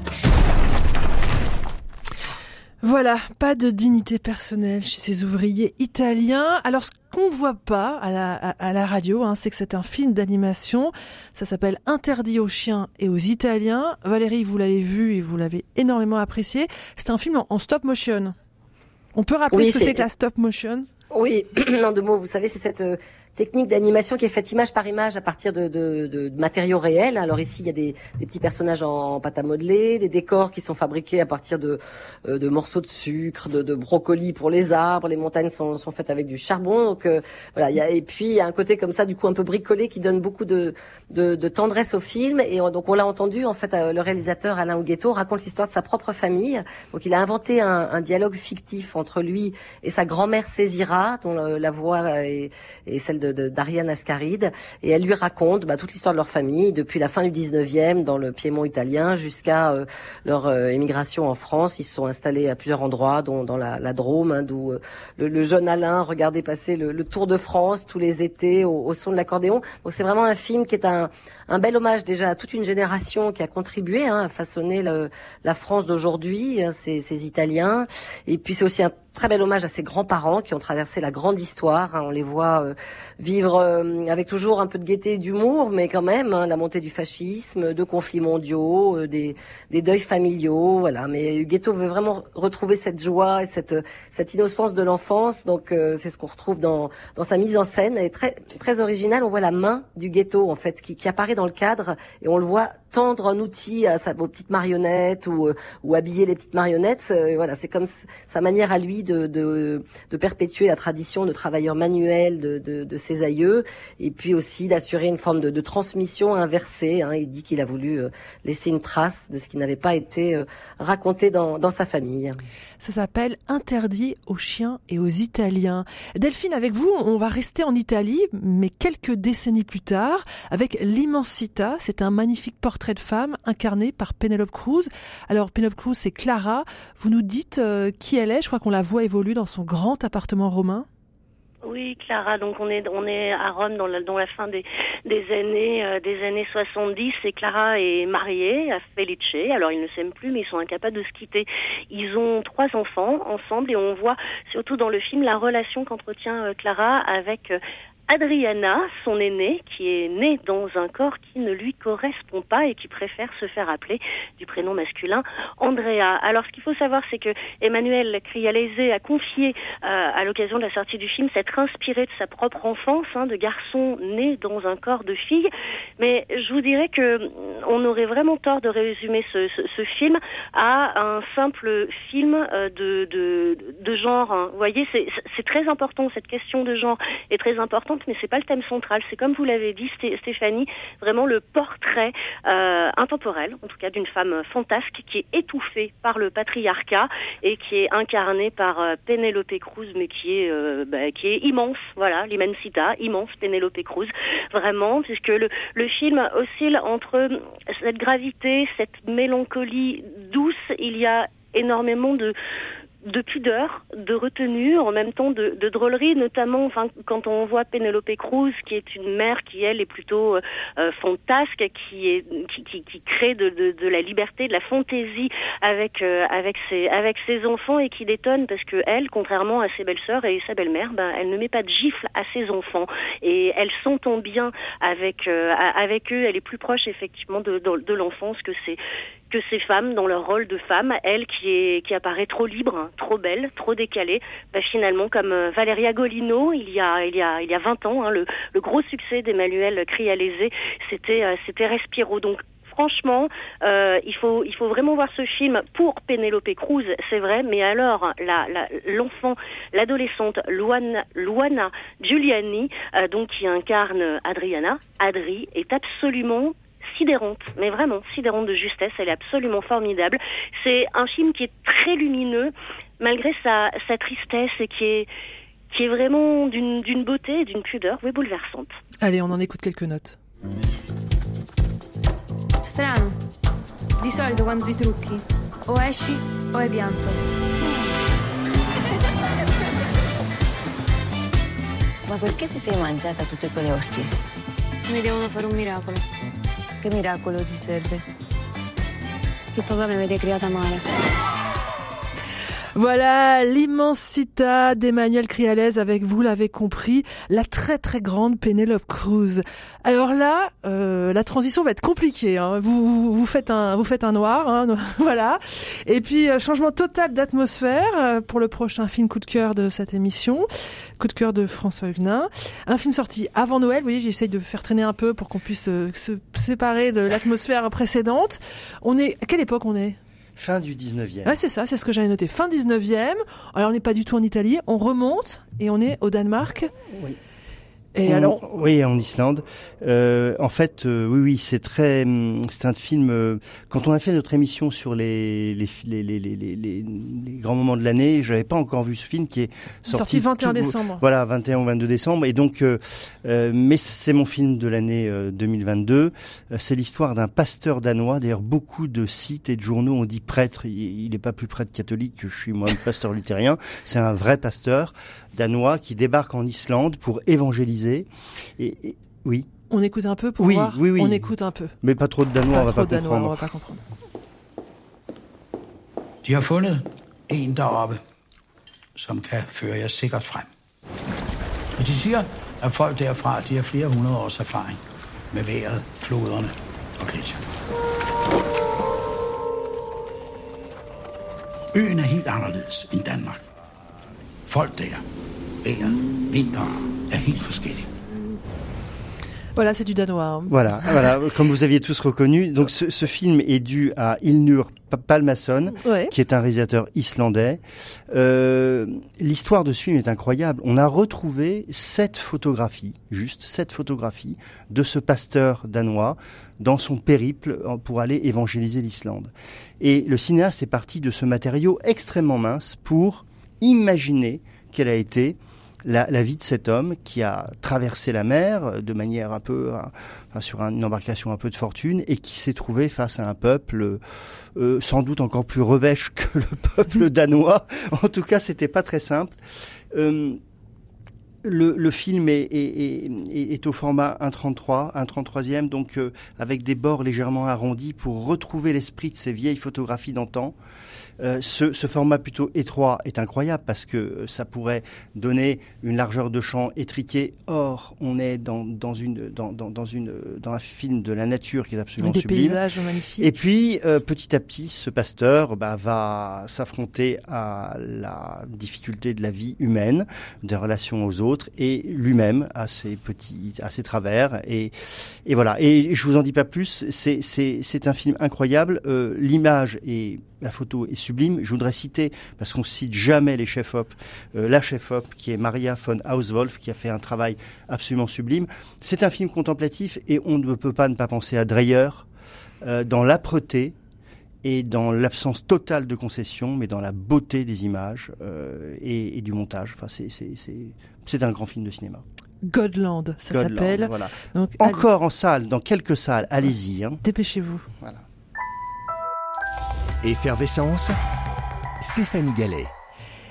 Voilà, pas de dignité personnelle chez ces ouvriers italiens. Alors, ce qu'on ne voit pas à la radio, c'est que c'est un film d'animation. Ça s'appelle Interdit aux chiens et aux Italiens. Valérie, vous l'avez vu et vous l'avez énormément apprécié. C'est un film en stop motion. On peut rappeler ce que c'est que la stop motion ? Oui, en deux mots, vous savez, c'est cette technique d'animation qui est faite image par image à partir de matériaux réels. Alors ici, il y a des petits personnages en pâte à modeler, des décors qui sont fabriqués à partir de morceaux de sucre, de brocolis pour les arbres. Les montagnes sont faites avec du charbon. Donc voilà, et puis il y a un côté comme ça, du coup un peu bricolé, qui donne beaucoup de tendresse au film. Et donc on l'a entendu, en fait, le réalisateur Alain Huguetto raconte l'histoire de sa propre famille. Donc il a inventé un dialogue fictif entre lui et sa grand-mère Césira, dont la voix est celle d'Ariane Ascaride, et elle lui raconte toute l'histoire de leur famille depuis la fin du 19e dans le Piémont italien jusqu'à leur émigration en France. Ils se sont installés à plusieurs endroits, dont dans la Drôme, d'où le jeune Alain regardait passer le Tour de France tous les étés au son de l'accordéon. Donc c'est vraiment un film qui est un bel hommage déjà à toute une génération qui a contribué à façonner la France d'aujourd'hui, ces Italiens. Et puis c'est aussi un très bel hommage à ses grands-parents qui ont traversé la grande histoire. On les voit vivre avec toujours un peu de gaieté et d'humour, mais quand même la montée du fascisme, de conflits mondiaux, des deuils familiaux, voilà. Mais Huguetto veut vraiment retrouver cette joie et cette innocence de l'enfance. Donc c'est ce qu'on retrouve dans sa mise en scène. Elle est très très originale. On voit la main d'Huguetto en fait qui apparaît dans le cadre, et on le voit tendre un outil à aux petites marionnettes ou habiller les petites marionnettes. Voilà, c'est comme sa manière à lui de perpétuer la tradition de travailleurs manuels de ses aïeux, et puis aussi d'assurer une forme de transmission inversée. Il dit qu'il a voulu laisser une trace de ce qui n'avait pas été raconté dans sa famille. Ça s'appelle Interdit aux chiens et aux Italiens. Delphine, avec vous, on va rester en Italie, mais quelques décennies plus tard, avec L'Immensita. C'est un magnifique portrait de femme incarné par Penélope Cruz. Alors, Penélope Cruz, c'est Clara. Vous nous dites qui elle est. Je crois qu'on la voit évoluer dans son grand appartement romain. Oui, Clara. Donc on est à Rome dans la fin des années 70, et Clara est mariée à Felice. Alors ils ne s'aiment plus, mais ils sont incapables de se quitter. Ils ont 3 enfants ensemble, et on voit surtout dans le film la relation qu'entretient Clara avec Adriana, son aînée, qui est née dans un corps qui ne lui correspond pas et qui préfère se faire appeler du prénom masculin Andrea. Alors, ce qu'il faut savoir, c'est que Emmanuel Crialese a confié, à l'occasion de la sortie du film, s'être inspiré de sa propre enfance, de garçon né dans un corps de fille. Mais je vous dirais que on aurait vraiment tort de résumer ce film à un simple film de genre. Vous voyez, c'est très important, cette question de genre est très importante, mais c'est pas le thème central. C'est, comme vous l'avez dit, Stéphanie, vraiment le portrait intemporel, en tout cas d'une femme fantasque qui est étouffée par le patriarcat et qui est incarnée par Penélope Cruz, mais qui est immense. Voilà, l'Immensita, immense Penélope Cruz, vraiment, puisque le film oscille entre cette gravité, cette mélancolie douce. Il y a énormément de pudeur, de retenue, en même temps de drôlerie, notamment quand on voit Penélope Cruz, qui est une mère qui, elle, est plutôt fantasque, qui crée de la liberté, de la fantaisie avec ses enfants, et qui l'étonne parce que elle, contrairement à ses belles-sœurs et sa belle-mère, elle ne met pas de gifle à ses enfants, et elle s'entend bien avec eux. Elle est plus proche effectivement de l'enfance que ces femmes dans leur rôle de femme, elle qui apparaît trop libre, trop belle, trop décalée, finalement comme Valeria Golino il y a 20 ans, le gros succès d'Emmanuel Crialese, c'était Respiro. Donc franchement, il faut vraiment voir ce film pour Penélope Cruz, c'est vrai, mais alors l'enfant, l'adolescente Luana Giuliani, donc qui incarne Adri est absolument sidérante, mais vraiment sidérante de justesse. Elle est absolument formidable. C'est un film qui est très lumineux malgré sa tristesse, et qui est vraiment d'une beauté et d'une pudeur bouleversante. Allez, on en écoute quelques notes. Strano. Di solito quando ti trucchi o esci o hai pianto. Ma perché ti sei mangiata tutte quelle ostie? Mi devono fare un miracolo. Che miracolo ti serve? Che papà mi avete creata male. Voilà l'immensita d'Emmanuel Crialese avec, vous l'avez compris, la très très grande Penélope Cruz. Alors là, la transition va être compliquée, hein. Vous faites un noir, hein, voilà. Et puis changement total d'atmosphère pour le prochain film coup de cœur de cette émission, coup de cœur de François Huguenin. Un film sorti avant Noël. Vous voyez, j'essaye de faire traîner un peu pour qu'on puisse se séparer de l'atmosphère précédente. À quelle époque on est ? Fin du 19e. Ouais, c'est ça, c'est ce que j'avais noté. Fin 19e. Alors, on n'est pas du tout en Italie. On remonte et on est au Danemark. Oui. Oui, en Islande. En fait, oui, c'est un film. Quand on a fait notre émission sur les grands moments de l'année, j'avais pas encore vu ce film qui est sorti 21 décembre. Voilà, 21 ou 22 décembre. Et donc, mais c'est mon film de l'année 2022. C'est l'histoire d'un pasteur danois. D'ailleurs, beaucoup de sites et de journaux ont dit prêtre. Il n'est pas plus prêtre catholique que je suis moi, pasteur luthérien. C'est un vrai pasteur danois qui débarque en Islande pour évangéliser. Et oui. On écoute un peu pour voir. Oui. On écoute un peu. Mais pas trop de danois, on va pas comprendre. De har fundet en deroppe, som kan føre jer sikkert frem. Og de siger, at folk derfra, de har flere hundrede års erfaring med vejret, floderne og gletsjerne. Øen er helt anderledes end Danmark. Folk der, vejret, vinteren er helt forskellige. Voilà, c'est du danois. Hein. Voilà, comme vous aviez tous reconnu. Donc ce film est dû à Ilnur Palmason, qui est un réalisateur islandais. L'histoire de ce film est incroyable. On a retrouvé 7 photographies de ce pasteur danois dans son périple pour aller évangéliser l'Islande. Et le cinéaste est parti de ce matériau extrêmement mince pour imaginer quelle a été la vie de cet homme qui a traversé la mer de manière un peu sur une embarcation un peu de fortune, et qui s'est trouvé face à un peuple sans doute encore plus revêche que le peuple danois. En tout cas, c'était pas très simple. Le film est au format 1,33e, donc avec des bords légèrement arrondis pour retrouver l'esprit de ces vieilles photographies d'antan. Ce format plutôt étroit est incroyable parce que ça pourrait donner une largeur de champ étriquée. Or, on est dans un film de la nature qui est absolument sublime. Des paysages magnifiques. Et puis, petit à petit, ce pasteur va s'affronter à la difficulté de la vie humaine, des relations aux autres, et lui-même à ses travers. Et voilà. Et je vous en dis pas plus. C'est un film incroyable. L'image et la photo est sublime. Je voudrais citer, parce qu'on cite jamais les chefs-op, la chef-op qui est Maria von Hauswolf, qui a fait un travail absolument sublime. C'est un film contemplatif et on ne peut pas ne pas penser à Dreyer, dans l'âpreté et dans l'absence totale de concession, mais dans la beauté des images et du montage. Enfin, c'est un grand film de cinéma. Godland, ça s'appelle. Voilà. Donc, encore en salle, dans quelques salles, allez-y. Hein. Dépêchez-vous. Voilà. Effervescence, Stéphanie Gallet.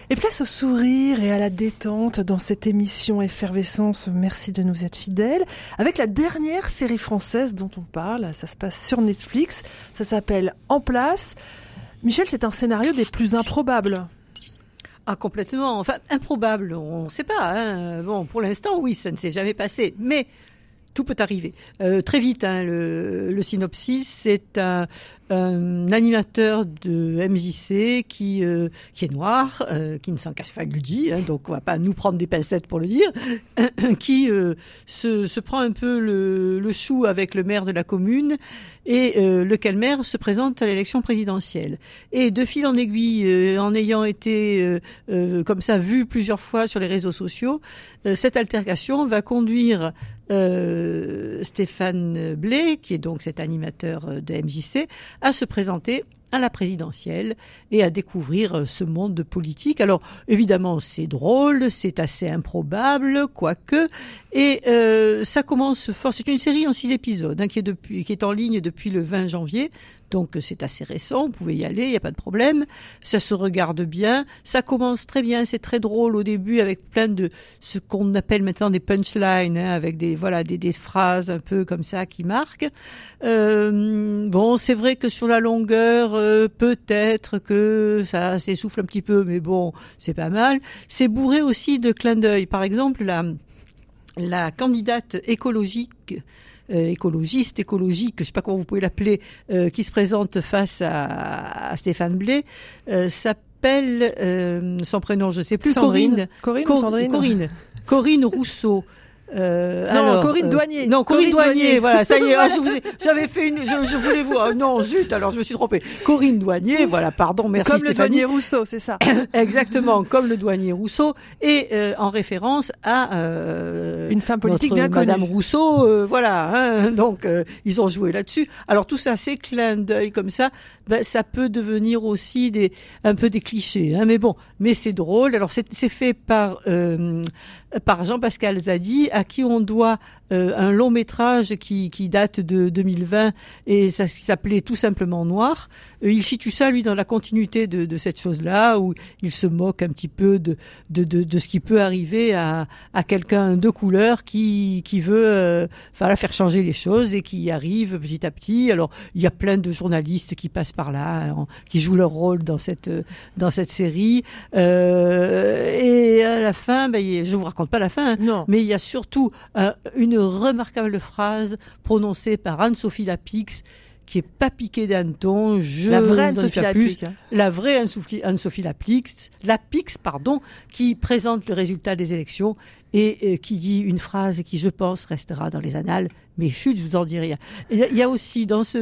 Et place au sourire et à la détente dans cette émission Effervescence. Merci de nous être fidèles. Avec la dernière série française dont on parle, ça se passe sur Netflix. Ça s'appelle En place. Michel, c'est un scénario des plus improbables. Ah, complètement. Enfin, improbable, on ne sait pas. Hein. Bon, pour l'instant, oui, ça ne s'est jamais passé. Mais tout peut arriver. Très vite, hein, le synopsis, c'est un animateur de MJC qui est noir, qui ne s'en cache pas, le dit, hein, donc on va pas nous prendre des pincettes pour le dire, qui se prend un peu le chou avec le maire de la commune, et lequel maire se présente à l'élection présidentielle. Et de fil en aiguille, en ayant été comme ça vu plusieurs fois sur les réseaux sociaux, cette altercation va conduire Stéphane Blé, qui est donc cet animateur de MJC, à se présenter à la présidentielle et à découvrir ce monde de politique. Alors, évidemment, c'est drôle, c'est assez improbable, quoique, et ça commence fort. C'est une série en 6 épisodes, hein, qui est en ligne depuis le 20 janvier, donc c'est assez récent, vous pouvez y aller, il n'y a pas de problème. Ça se regarde bien, ça commence très bien, c'est très drôle au début, avec plein de ce qu'on appelle maintenant des punchlines, hein, avec des phrases un peu comme ça qui marquent. Bon, c'est vrai que sur la longueur, peut-être que ça s'essouffle un petit peu, mais bon, c'est pas mal. C'est bourré aussi de clins d'œil. Par exemple, la candidate écologique, je sais pas comment vous pouvez l'appeler, qui se présente face à Stéphane Blé, s'appelle, son prénom je sais plus, Sandrine. Corinne Rousseau. Corinne Douanier. Non, Corinne Douanier, voilà, ça y est, j'avais fait je voulais voir, non, zut, alors je me suis trompée. Corinne Douanier, voilà, pardon, merci comme Stéphanie. Le douanier Rousseau, c'est ça. Exactement, comme le douanier Rousseau, et en référence à une femme politique bien connue. Madame Rousseau, voilà, hein, donc ils ont joué là-dessus. Alors tout ça, c'est clin d'œil comme ça, ben, ça peut devenir aussi un peu des clichés, hein, mais c'est drôle. Alors c'est fait par Jean-Pascal Zadi, à qui on doit un long métrage qui date de 2020, et ça s'appelait tout simplement Noir. Il situe ça, lui, dans la continuité de cette chose-là, où il se moque un petit peu de ce qui peut arriver à quelqu'un de couleur qui veut faire changer les choses, et qui y arrive petit à petit. Alors, il y a plein de journalistes qui passent par là, hein, qui jouent leur rôle dans cette série. Et à la fin, je vous raconte pas la fin, hein, mais il y a surtout une remarquable phrase prononcée par Anne-Sophie Lapix, qui est pas piquée d'hanneton. La vraie Anne-Sophie Lapix. La vraie Anne-Sophie Lapix, qui présente le résultat des élections et qui dit une phrase qui, je pense, restera dans les annales. Mais chut, je vous en dis rien. Il y a aussi dans cette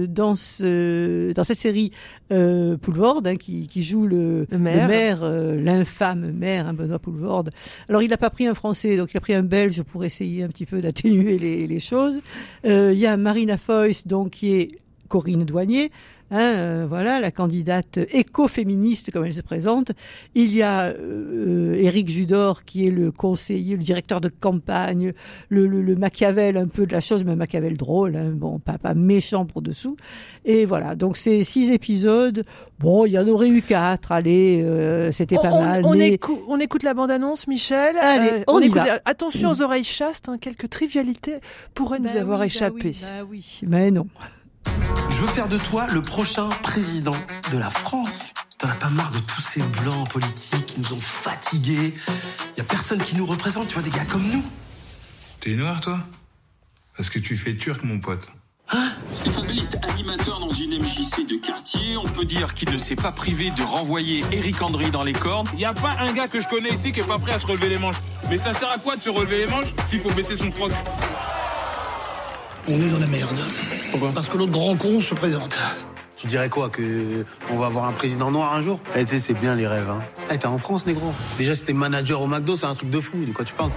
série Poulvord, hein, qui joue le maire, l'infâme maire, hein, Benoît Poulvord. Alors il n'a pas pris un Français, donc il a pris un Belge pour essayer un petit peu d'atténuer les choses. Il y a Marina Foïs, donc qui est Corinne Douanier. Hein, voilà, la candidate écoféministe comme elle se présente. Il y a Éric Judor, qui est le conseiller, le directeur de campagne, le Machiavel un peu de la chose, mais un Machiavel drôle, hein, bon, pas méchant pour dessous. Et voilà, donc c'est 6 épisodes. Bon, il y en aurait eu 4, allez, c'était pas mal. On écoute la bande-annonce, Michel. Allez, on écoute. Attention aux oreilles chastes, hein, quelques trivialités pourraient nous avoir échappé. Oui, mais non. Je veux faire de toi le prochain président de la France. T'en as pas marre de tous ces blancs politiques qui nous ont fatigués. Y a personne qui nous représente, tu vois, des gars comme nous. T'es noir, toi? Parce que tu fais turc, mon pote. Hein? Stéphane Blé est animateur dans une MJC de quartier. On peut dire qu'il ne s'est pas privé de renvoyer Éric Andry dans les cornes. Y a pas un gars que je connais ici qui est pas prêt à se relever les manches. Mais ça sert à quoi de se relever les manches s'il faut baisser son froc? On est dans la merde. Pourquoi? Parce que l'autre grand con se présente. Tu dirais quoi, que on va avoir un président noir un jour? Tu sais, c'est bien les rêves, hein. T'es en France, négro. Déjà, si t'es manager au McDo, c'est un truc de fou. De quoi tu parles?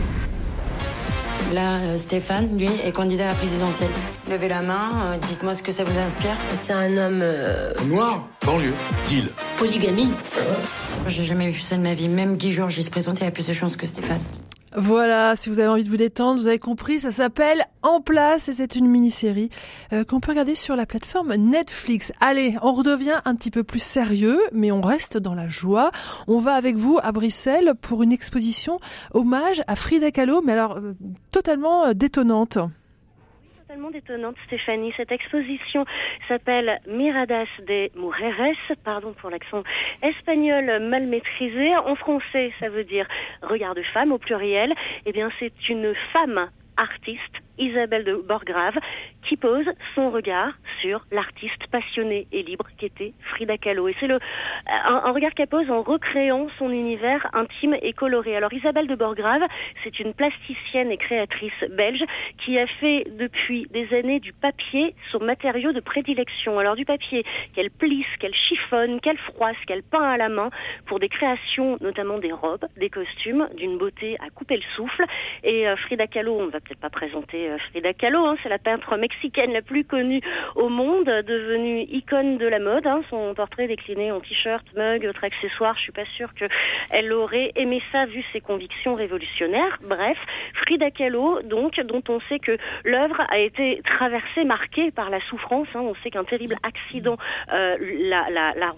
Là, Stéphane, lui, est candidat à la présidentielle. Levez la main, dites-moi ce que ça vous inspire. C'est un homme... Noir, banlieue, deal. Polygamie. J'ai jamais vu ça de ma vie. Même Guy Georges, il se présentait à plus de chance que Stéphane. Voilà, si vous avez envie de vous détendre, vous avez compris, ça s'appelle En place et c'est une mini-série qu'on peut regarder sur la plateforme Netflix. Allez, on redevient un petit peu plus sérieux, mais on reste dans la joie. On va avec vous à Bruxelles pour une exposition hommage à Frida Kahlo, mais alors totalement détonnante. Totalement détonnante, Stéphanie. Cette exposition s'appelle Miradas de Mujeres, pardon pour l'accent espagnol mal maîtrisé. En français, ça veut dire regard de femme au pluriel. Eh bien, c'est une femme artiste, Isabelle de Borgrave, qui pose son regard sur l'artiste passionné et libre qu'était Frida Kahlo. Et c'est un regard qu'elle pose en recréant son univers intime et coloré. Alors Isabelle de Borgrave, c'est une plasticienne et créatrice belge qui a fait depuis des années du papier son matériau de prédilection. Alors du papier qu'elle plisse, qu'elle chiffonne, qu'elle froisse, qu'elle peint à la main pour des créations, notamment des robes, des costumes, d'une beauté à couper le souffle. Et Frida Kahlo, on va peut-être pas présenter Frida Kahlo, c'est la peintre mexicaine la plus connue au monde, devenue icône de la mode. Son portrait décliné en t-shirt, mug, autres accessoires. Je suis pas sûre qu'elle aurait aimé ça vu ses convictions révolutionnaires. Bref, Frida Kahlo, donc, dont on sait que l'œuvre a été traversée, marquée par la souffrance. On sait qu'un terrible accident l'a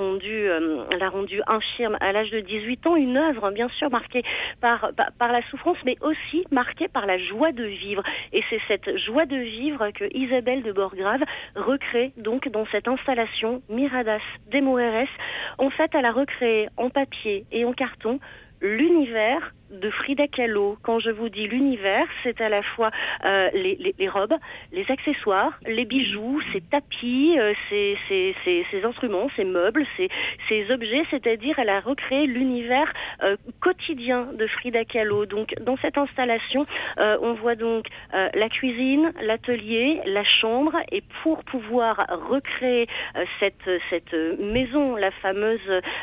rendue infirme à l'âge de 18 ans. Une œuvre, bien sûr, marquée par la souffrance, mais aussi marquée par la joie de vivre. Et c'est cette joie de vivre que Isabelle de Borgrave recrée donc dans cette installation Miradas de Mujeres. En fait, elle a recréé en papier et en carton l'univers de Frida Kahlo. Quand je vous dis l'univers, c'est à la fois les robes, les accessoires, les bijoux, ses tapis, ses instruments, ses meubles, ses objets, c'est-à-dire elle a recréé l'univers quotidien de Frida Kahlo. Donc dans cette installation, on voit donc la cuisine, l'atelier, la chambre, et pour pouvoir recréer cette maison, la fameuse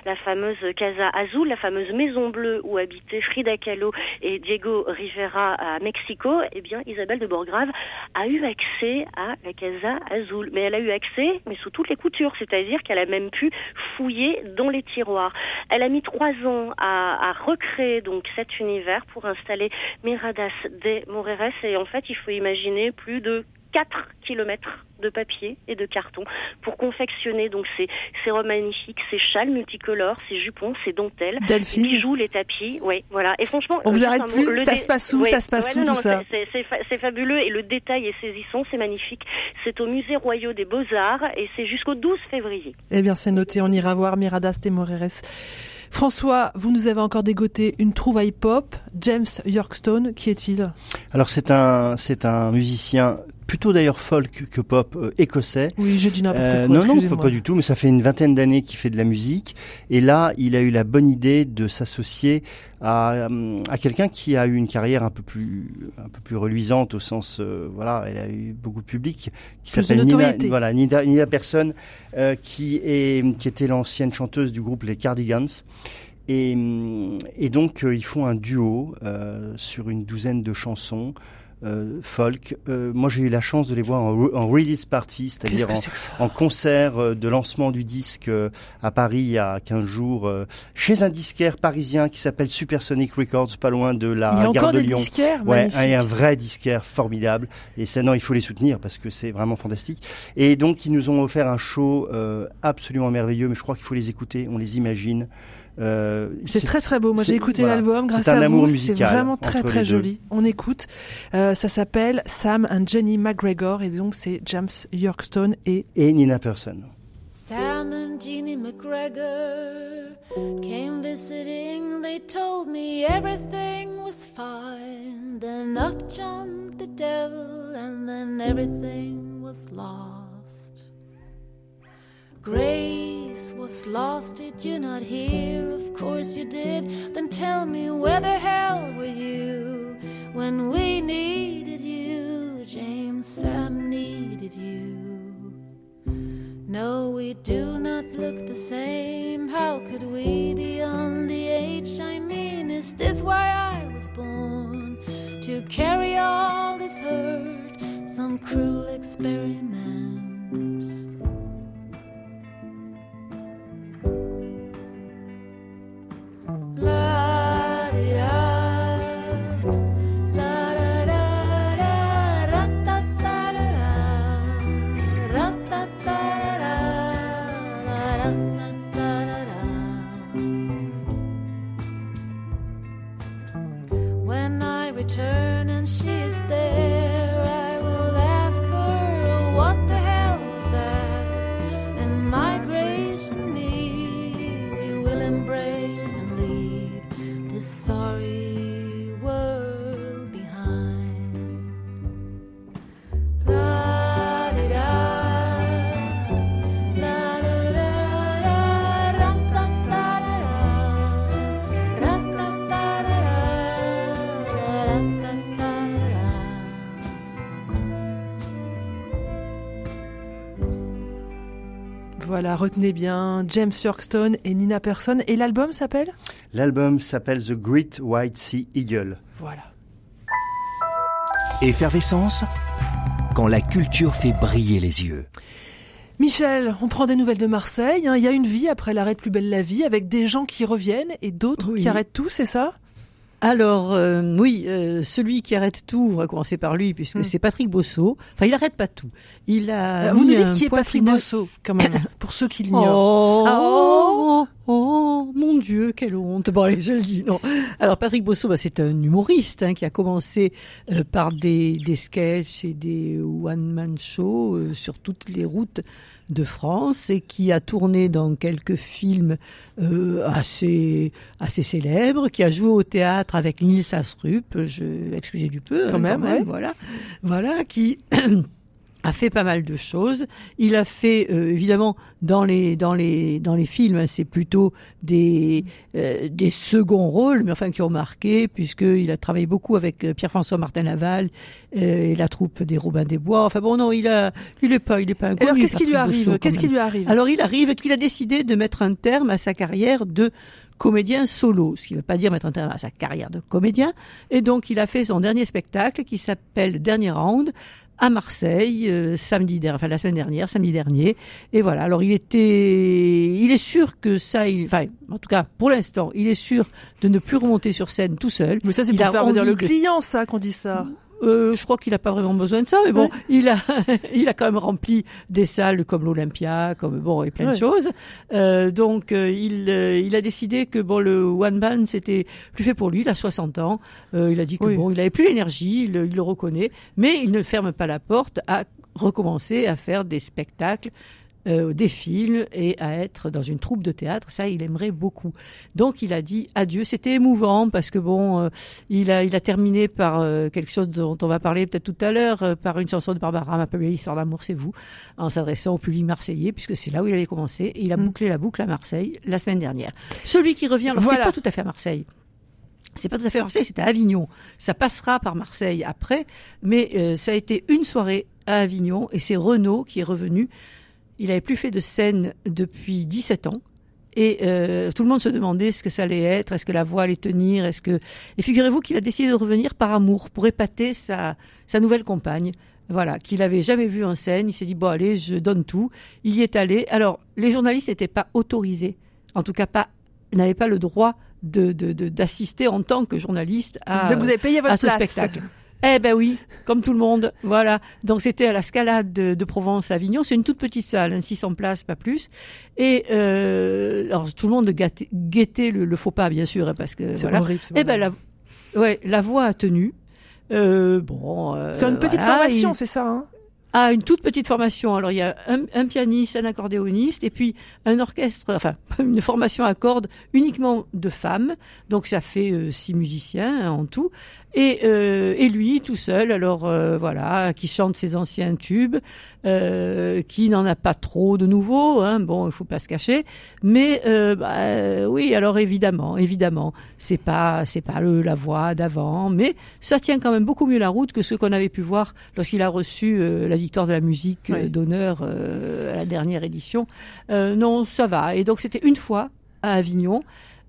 Casa Azul, la fameuse maison bleue où habitait Frida Kahlo et Diego Rivera à Mexico, eh bien Isabelle de Borgrave a eu accès à la Casa Azul. Mais elle a eu accès, mais sous toutes les coutures, c'est-à-dire qu'elle a même pu fouiller dans les tiroirs. Elle a mis 3 ans à recréer donc cet univers pour installer Miradas de Mujeres, et en fait il faut imaginer plus de 4 kilomètres de papier et de carton pour confectionner donc ces robes magnifiques, ces châles multicolores, ces jupons, ces dentelles, Delphine. Les bijoux, les tapis, oui, voilà. Et franchement, on vous arrête plus. Ça se passe où, ça se passe où tout ça? C'est fabuleux et le détail est saisissant, c'est magnifique. C'est au Musée Royal des Beaux-Arts et c'est jusqu'au 12 février. Eh bien, c'est noté. On ira voir Miradas de Mujeres. François, vous nous avez encore dégoté une trouvaille pop. James Yorkstone, qui est-il? Alors c'est un musicien plutôt d'ailleurs folk que pop écossais. Oui, je dis n'importe quoi. Non, pas du tout, mais ça fait une vingtaine d'années qu'il fait de la musique. Et là, il a eu la bonne idée de s'associer à quelqu'un qui a eu une carrière un peu plus reluisante au sens, elle a eu beaucoup de public, qui s'appelle Nina Persson, qui était l'ancienne chanteuse du groupe les Cardigans. Et donc ils font un duo sur une douzaine de chansons folk. Moi j'ai eu la chance de les voir en release party, c'est-à-dire en concert de lancement du disque à Paris il y a 15 jours, chez un disquaire parisien qui s'appelle Supersonic Records, pas loin de la gare de Lyon. Ouais, et un vrai disquaire formidable. Et ça, non, il faut les soutenir parce que c'est vraiment fantastique. Et donc ils nous ont offert un show absolument merveilleux, mais je crois qu'il faut les écouter, on les imagine. C'est très très beau. Moi j'ai écouté l'album grâce à vous. C'est vraiment très très joli. On écoute. Ça s'appelle Sam and Jenny McGregor et donc c'est James Yorkstone et Nina Persson. Sam and Jeannie McGregor came visiting. They told me everything was fine. Then up jumped the devil and then everything was lost. Grace was lost, did you not hear? Of course you did. Then tell me where the hell were you when we needed you? James, Sam needed you. No, we do not look the same. How could we be on the age? I mean, is this why I was born? To carry all this hurt, some cruel experiment. La-di-da, return and she is there, I will ask her, what the hell was that? And my grace and me, we will embrace and leave this sorry world behind. La di da, la da da da, ra ta ta da da, ra ta ta da da, ra ta ta da da. Voilà, retenez bien, James Yorkstone et Nina Persson. Et l'album s'appelle ? L'album s'appelle The Great White Sea Eagle. Voilà. Effervescence, quand la culture fait briller les yeux. Michel, on prend des nouvelles de Marseille. Il y a une vie après l'arrêt de Plus belle la vie, avec des gens qui reviennent et d'autres qui arrêtent tout, c'est ça ? Alors, celui qui arrête tout, on va commencer par lui, puisque c'est Patrick Bosso. Enfin, il arrête pas tout. Il a vous nous dites qui est Patrick Bosso, quand même, pour ceux qui l'ignorent. Mon Dieu, quelle honte. Bon, allez, je le dis, non. Alors, Patrick Bosso, c'est un humoriste qui a commencé par des sketchs et des one-man shows sur toutes les routes de France et qui a tourné dans quelques films assez célèbres, qui a joué au théâtre avec Nils Astrup, excusez du peu, quand même, ouais. voilà, qui a fait pas mal de choses. Il a fait évidemment dans les films, c'est plutôt des seconds rôles, mais enfin qui ont marqué, puisqu'il a travaillé beaucoup avec Pierre-François Martin Laval et la troupe des Robins des Bois. Enfin bon, non, il est pas inconnu. Alors qu'est-ce qui lui arrive ? Alors il arrive qu'il a décidé de mettre un terme à sa carrière de comédien solo, ce qui ne veut pas dire mettre un terme à sa carrière de comédien. Et donc il a fait son dernier spectacle qui s'appelle Dernier Round à Marseille, la semaine dernière, samedi dernier. Et voilà. Alors il est sûr que ça, en tout cas, pour l'instant, il est sûr de ne plus remonter sur scène tout seul. Mais ça, c'est pour faire venir le client, ça, qu'on dit ça. Je crois qu'il n'a pas vraiment besoin de ça, mais bon, il a quand même rempli des salles comme l'Olympia, et plein de choses. Donc il a décidé que le one man c'était plus fait pour lui. Il a 60 ans. Il a dit que il avait plus l'énergie, il le reconnaît, mais il ne ferme pas la porte à recommencer à faire des spectacles, des films et à être dans une troupe de théâtre. Ça, il aimerait beaucoup. Donc, il a dit adieu. C'était émouvant parce que il a terminé par quelque chose dont on va parler peut-être tout à l'heure, par une chanson de Barbara Mapelé, Histoire d'amour, c'est vous, en s'adressant au public marseillais, puisque c'est là où il avait commencé. Et il a bouclé la boucle à Marseille la semaine dernière. Celui qui revient, c'est pas tout à fait à Marseille. C'est pas tout à fait à Marseille, c'est à Avignon. Ça passera par Marseille après, mais ça a été une soirée à Avignon et c'est Renaud qui est revenu. Il n'avait plus fait de scène depuis 17 ans. Et tout le monde se demandait ce que ça allait être, est-ce que la voix allait tenir, Et figurez-vous qu'il a décidé de revenir par amour, pour épater sa nouvelle compagne, voilà, qu'il n'avait jamais vue en scène. Il s'est dit, allez, je donne tout. Il y est allé. Alors, les journalistes n'étaient pas autorisés, en tout cas n'avaient pas le droit d'assister en tant que journaliste Donc vous avez payé votre ce place. spectacle. Eh ben oui, comme tout le monde, voilà. Donc c'était à la Scalade de Provence à Avignon. C'est une toute petite salle, 600 places, pas plus. Et alors tout le monde guettait le faux pas, bien sûr, parce que c'est voilà. horrible. Eh ben la voix a tenu. C'est une petite formation, c'est ça, hein? Ah, une toute petite formation. Alors, il y a un pianiste, un accordéoniste, et puis un orchestre, une formation à cordes uniquement de femmes. Donc, ça fait 6 musiciens en tout. Et lui, tout seul, alors qui chante ses anciens tubes, qui n'en a pas trop de nouveaux, il faut pas se cacher. Mais oui, alors évidemment, c'est pas la voix d'avant, mais ça tient quand même beaucoup mieux la route que ce qu'on avait pu voir lorsqu'il a reçu la victoire de la musique d'honneur à la dernière édition. Non, ça va. Et donc c'était une fois à Avignon.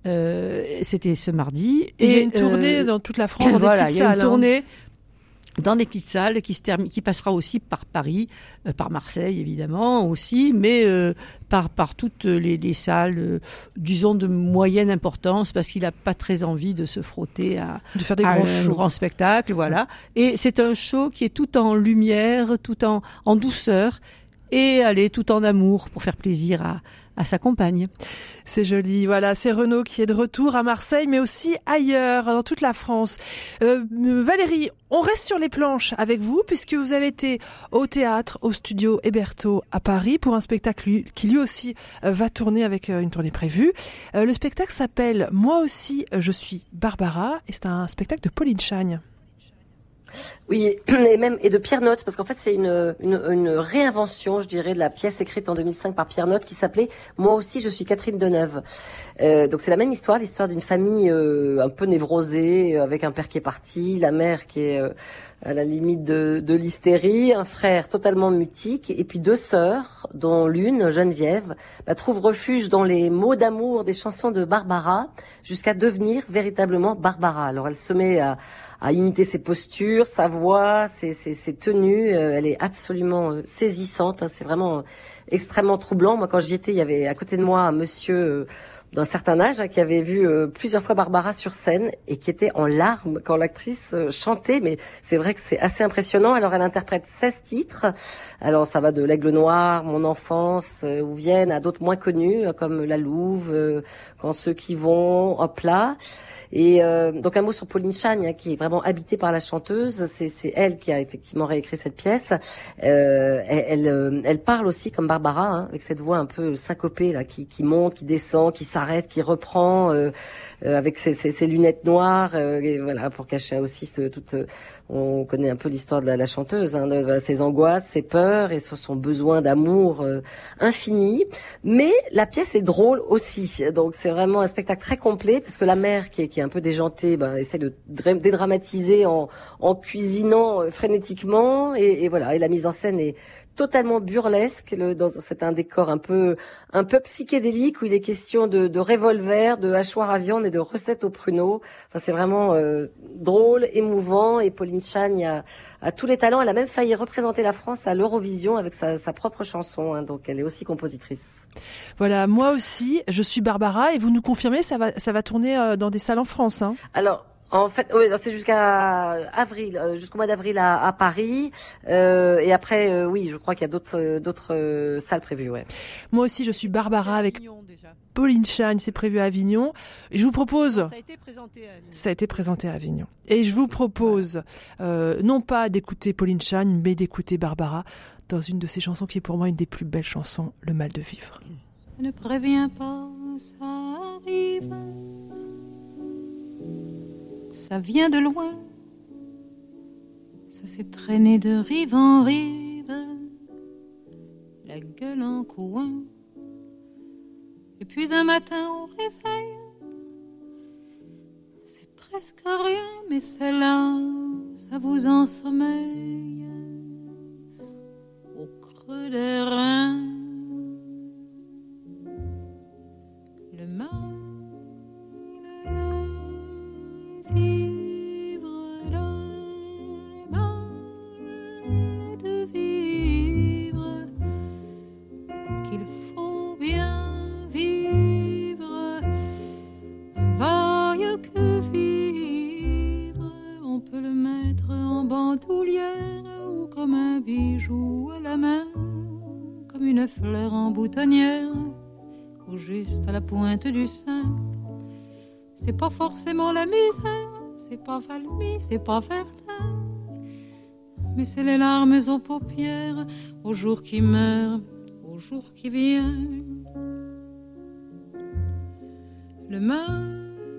C'était ce mardi. Et il y a une tournée dans toute la France, dans des petites salles. Il y a une tournée dans des petites salles qui passera aussi par Paris, par Marseille évidemment aussi, mais par toutes les salles, disons de moyenne importance, parce qu'il n'a pas très envie de se frotter à faire des grands shows, grand spectacle, voilà. Et c'est un show qui est tout en lumière, tout en douceur, et tout en amour pour faire plaisir à sa compagne. C'est joli, voilà, c'est Renaud qui est de retour à Marseille, mais aussi ailleurs, dans toute la France. Valérie, on reste sur les planches avec vous, puisque vous avez été au théâtre, au studio Héberto à Paris, pour un spectacle qui lui aussi va tourner avec une tournée prévue. Le spectacle s'appelle « Moi aussi, je suis Barbara », et c'est un spectacle de Pauline Chagne. Oui, et de Pierre Notte, parce qu'en fait c'est une réinvention, je dirais, de la pièce écrite en 2005 par Pierre Notte qui s'appelait « Moi aussi je suis Catherine Deneuve ». Donc c'est la même histoire, l'histoire d'une famille un peu névrosée, avec un père qui est parti, la mère qui est à la limite de l'hystérie, un frère totalement mutique, et puis deux sœurs, dont l'une, Geneviève, trouve refuge dans les mots d'amour des chansons de Barbara, jusqu'à devenir véritablement Barbara. Alors elle se met à imiter ses postures, sa voix, ses tenues. Elle est absolument saisissante. C'est vraiment extrêmement troublant. Moi, quand j'y étais, il y avait à côté de moi un monsieur d'un certain âge qui avait vu plusieurs fois Barbara sur scène et qui était en larmes quand l'actrice chantait. Mais c'est vrai que c'est assez impressionnant. Alors, elle interprète 16 titres. Alors, ça va de L'Aigle Noir, Mon enfance, ou Vienne, à d'autres moins connus, comme La Louve, Quand ceux qui vont, Hop là. Et donc un mot sur Pauline Chagne, qui est vraiment habitée par la chanteuse. C'est elle qui a effectivement réécrit cette pièce. Elle parle aussi comme Barbara, avec cette voix un peu syncopée là, qui monte, qui descend, qui s'arrête, qui reprend, avec ses lunettes noires, et voilà, pour cacher aussi on connaît un peu l'histoire de la chanteuse, de ses angoisses, ses peurs et son besoin d'amour infini. Mais la pièce est drôle aussi. Donc c'est vraiment un spectacle très complet, parce que la mère qui est un peu déjantée, essaie de dédramatiser en cuisinant frénétiquement, et voilà. Et la mise en scène est totalement burlesque. C'est un décor un peu psychédélique, où il est question de revolver, de hachoir à viande et de recettes aux pruneaux. Enfin, c'est vraiment drôle, émouvant, et Pauline Chagne a tous les talents. Elle a même failli représenter la France à l'Eurovision avec sa propre chanson, donc elle est aussi compositrice. Voilà, Moi aussi, je suis Barbara, et vous nous confirmez, ça va tourner dans des salles en France, hein. Alors, en fait, oui, c'est jusqu'à avril, jusqu'au mois d'avril à Paris, et après, oui, je crois qu'il y a d'autres salles prévues, ouais. Moi aussi, je suis Barbara avec Pauline Chagne, c'est prévu à Avignon. Je vous propose. Ça a été présenté à Avignon. Ça a été présenté à Avignon. Et je vous propose, non pas d'écouter Pauline Chagne, mais d'écouter Barbara dans une de ses chansons qui est pour moi une des plus belles chansons, Le mal de vivre. Ne préviens pas, ça arrive. Ça vient de loin, ça s'est traîné de rive en rive, la gueule en coin. Et puis un matin au réveil, c'est presque rien, mais c'est là, ça vous ensommeille, au creux des reins. Le mal ou comme un bijou à la main, comme une fleur en boutonnière, ou juste à la pointe du sein. C'est pas forcément la misère, c'est pas Valmy, c'est pas Verdun, mais c'est les larmes aux paupières, au jour qui meurt, au jour qui vient. Le mal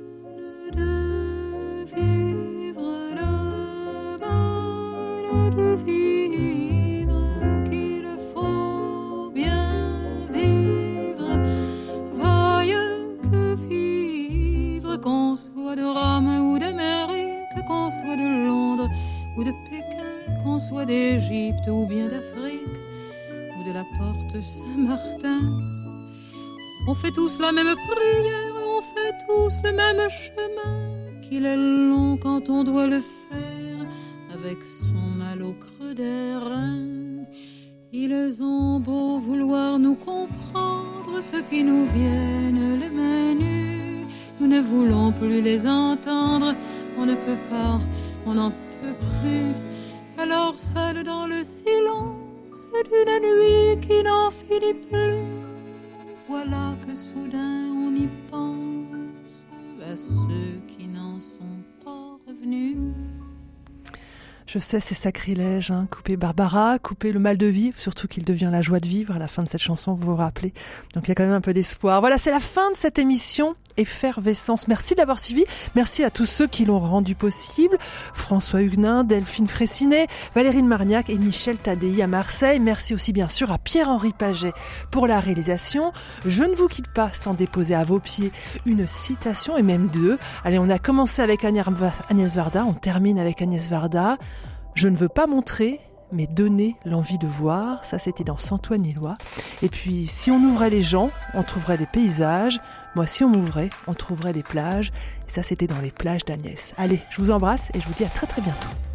de vivre, le mal de vivre, qu'il faut bien vivre, vaille que vivre, qu'on soit de Rome ou d'Amérique, qu'on soit de Londres ou de Pékin, qu'on soit d'Égypte ou bien d'Afrique, ou de la porte Saint-Martin. On fait tous la même prière, on fait tous le même chemin, qu'il est long quand on doit le faire, avec son mal au creux des reins. Ils ont beau vouloir nous comprendre, ceux qui nous viennent les mains nues, nous ne voulons plus les entendre, on ne peut pas, on n'en peut plus. Alors seul dans le silence d'une nuit qui n'en finit plus, voilà que soudain on y pense à ceux qui n'en sont pas revenus. Je sais, c'est sacrilège, hein. Couper Barbara, couper le mal de vivre, surtout qu'il devient la joie de vivre à la fin de cette chanson, vous vous rappelez. Donc il y a quand même un peu d'espoir. Voilà, c'est la fin de cette émission Effervescence. Merci de l'avoir suivi. Merci à tous ceux qui l'ont rendu possible. François Huguenin, Delphine Fraissinet, Valérie Marniac et Michel Tadei à Marseille. Merci aussi bien sûr à Pierre-Henri Paget pour la réalisation. Je ne vous quitte pas sans déposer à vos pieds une citation et même deux. Allez, on a commencé avec Agnès Varda, on termine avec Agnès Varda. Je ne veux pas montrer, mais donner l'envie de voir. Ça, c'était dans Santoine Illois. Et puis, si on ouvrait les gens, on trouverait des paysages. Moi, si on m'ouvrait, on trouverait des plages. Et ça, c'était dans les plages d'Agnès. Allez, je vous embrasse et je vous dis à très très bientôt.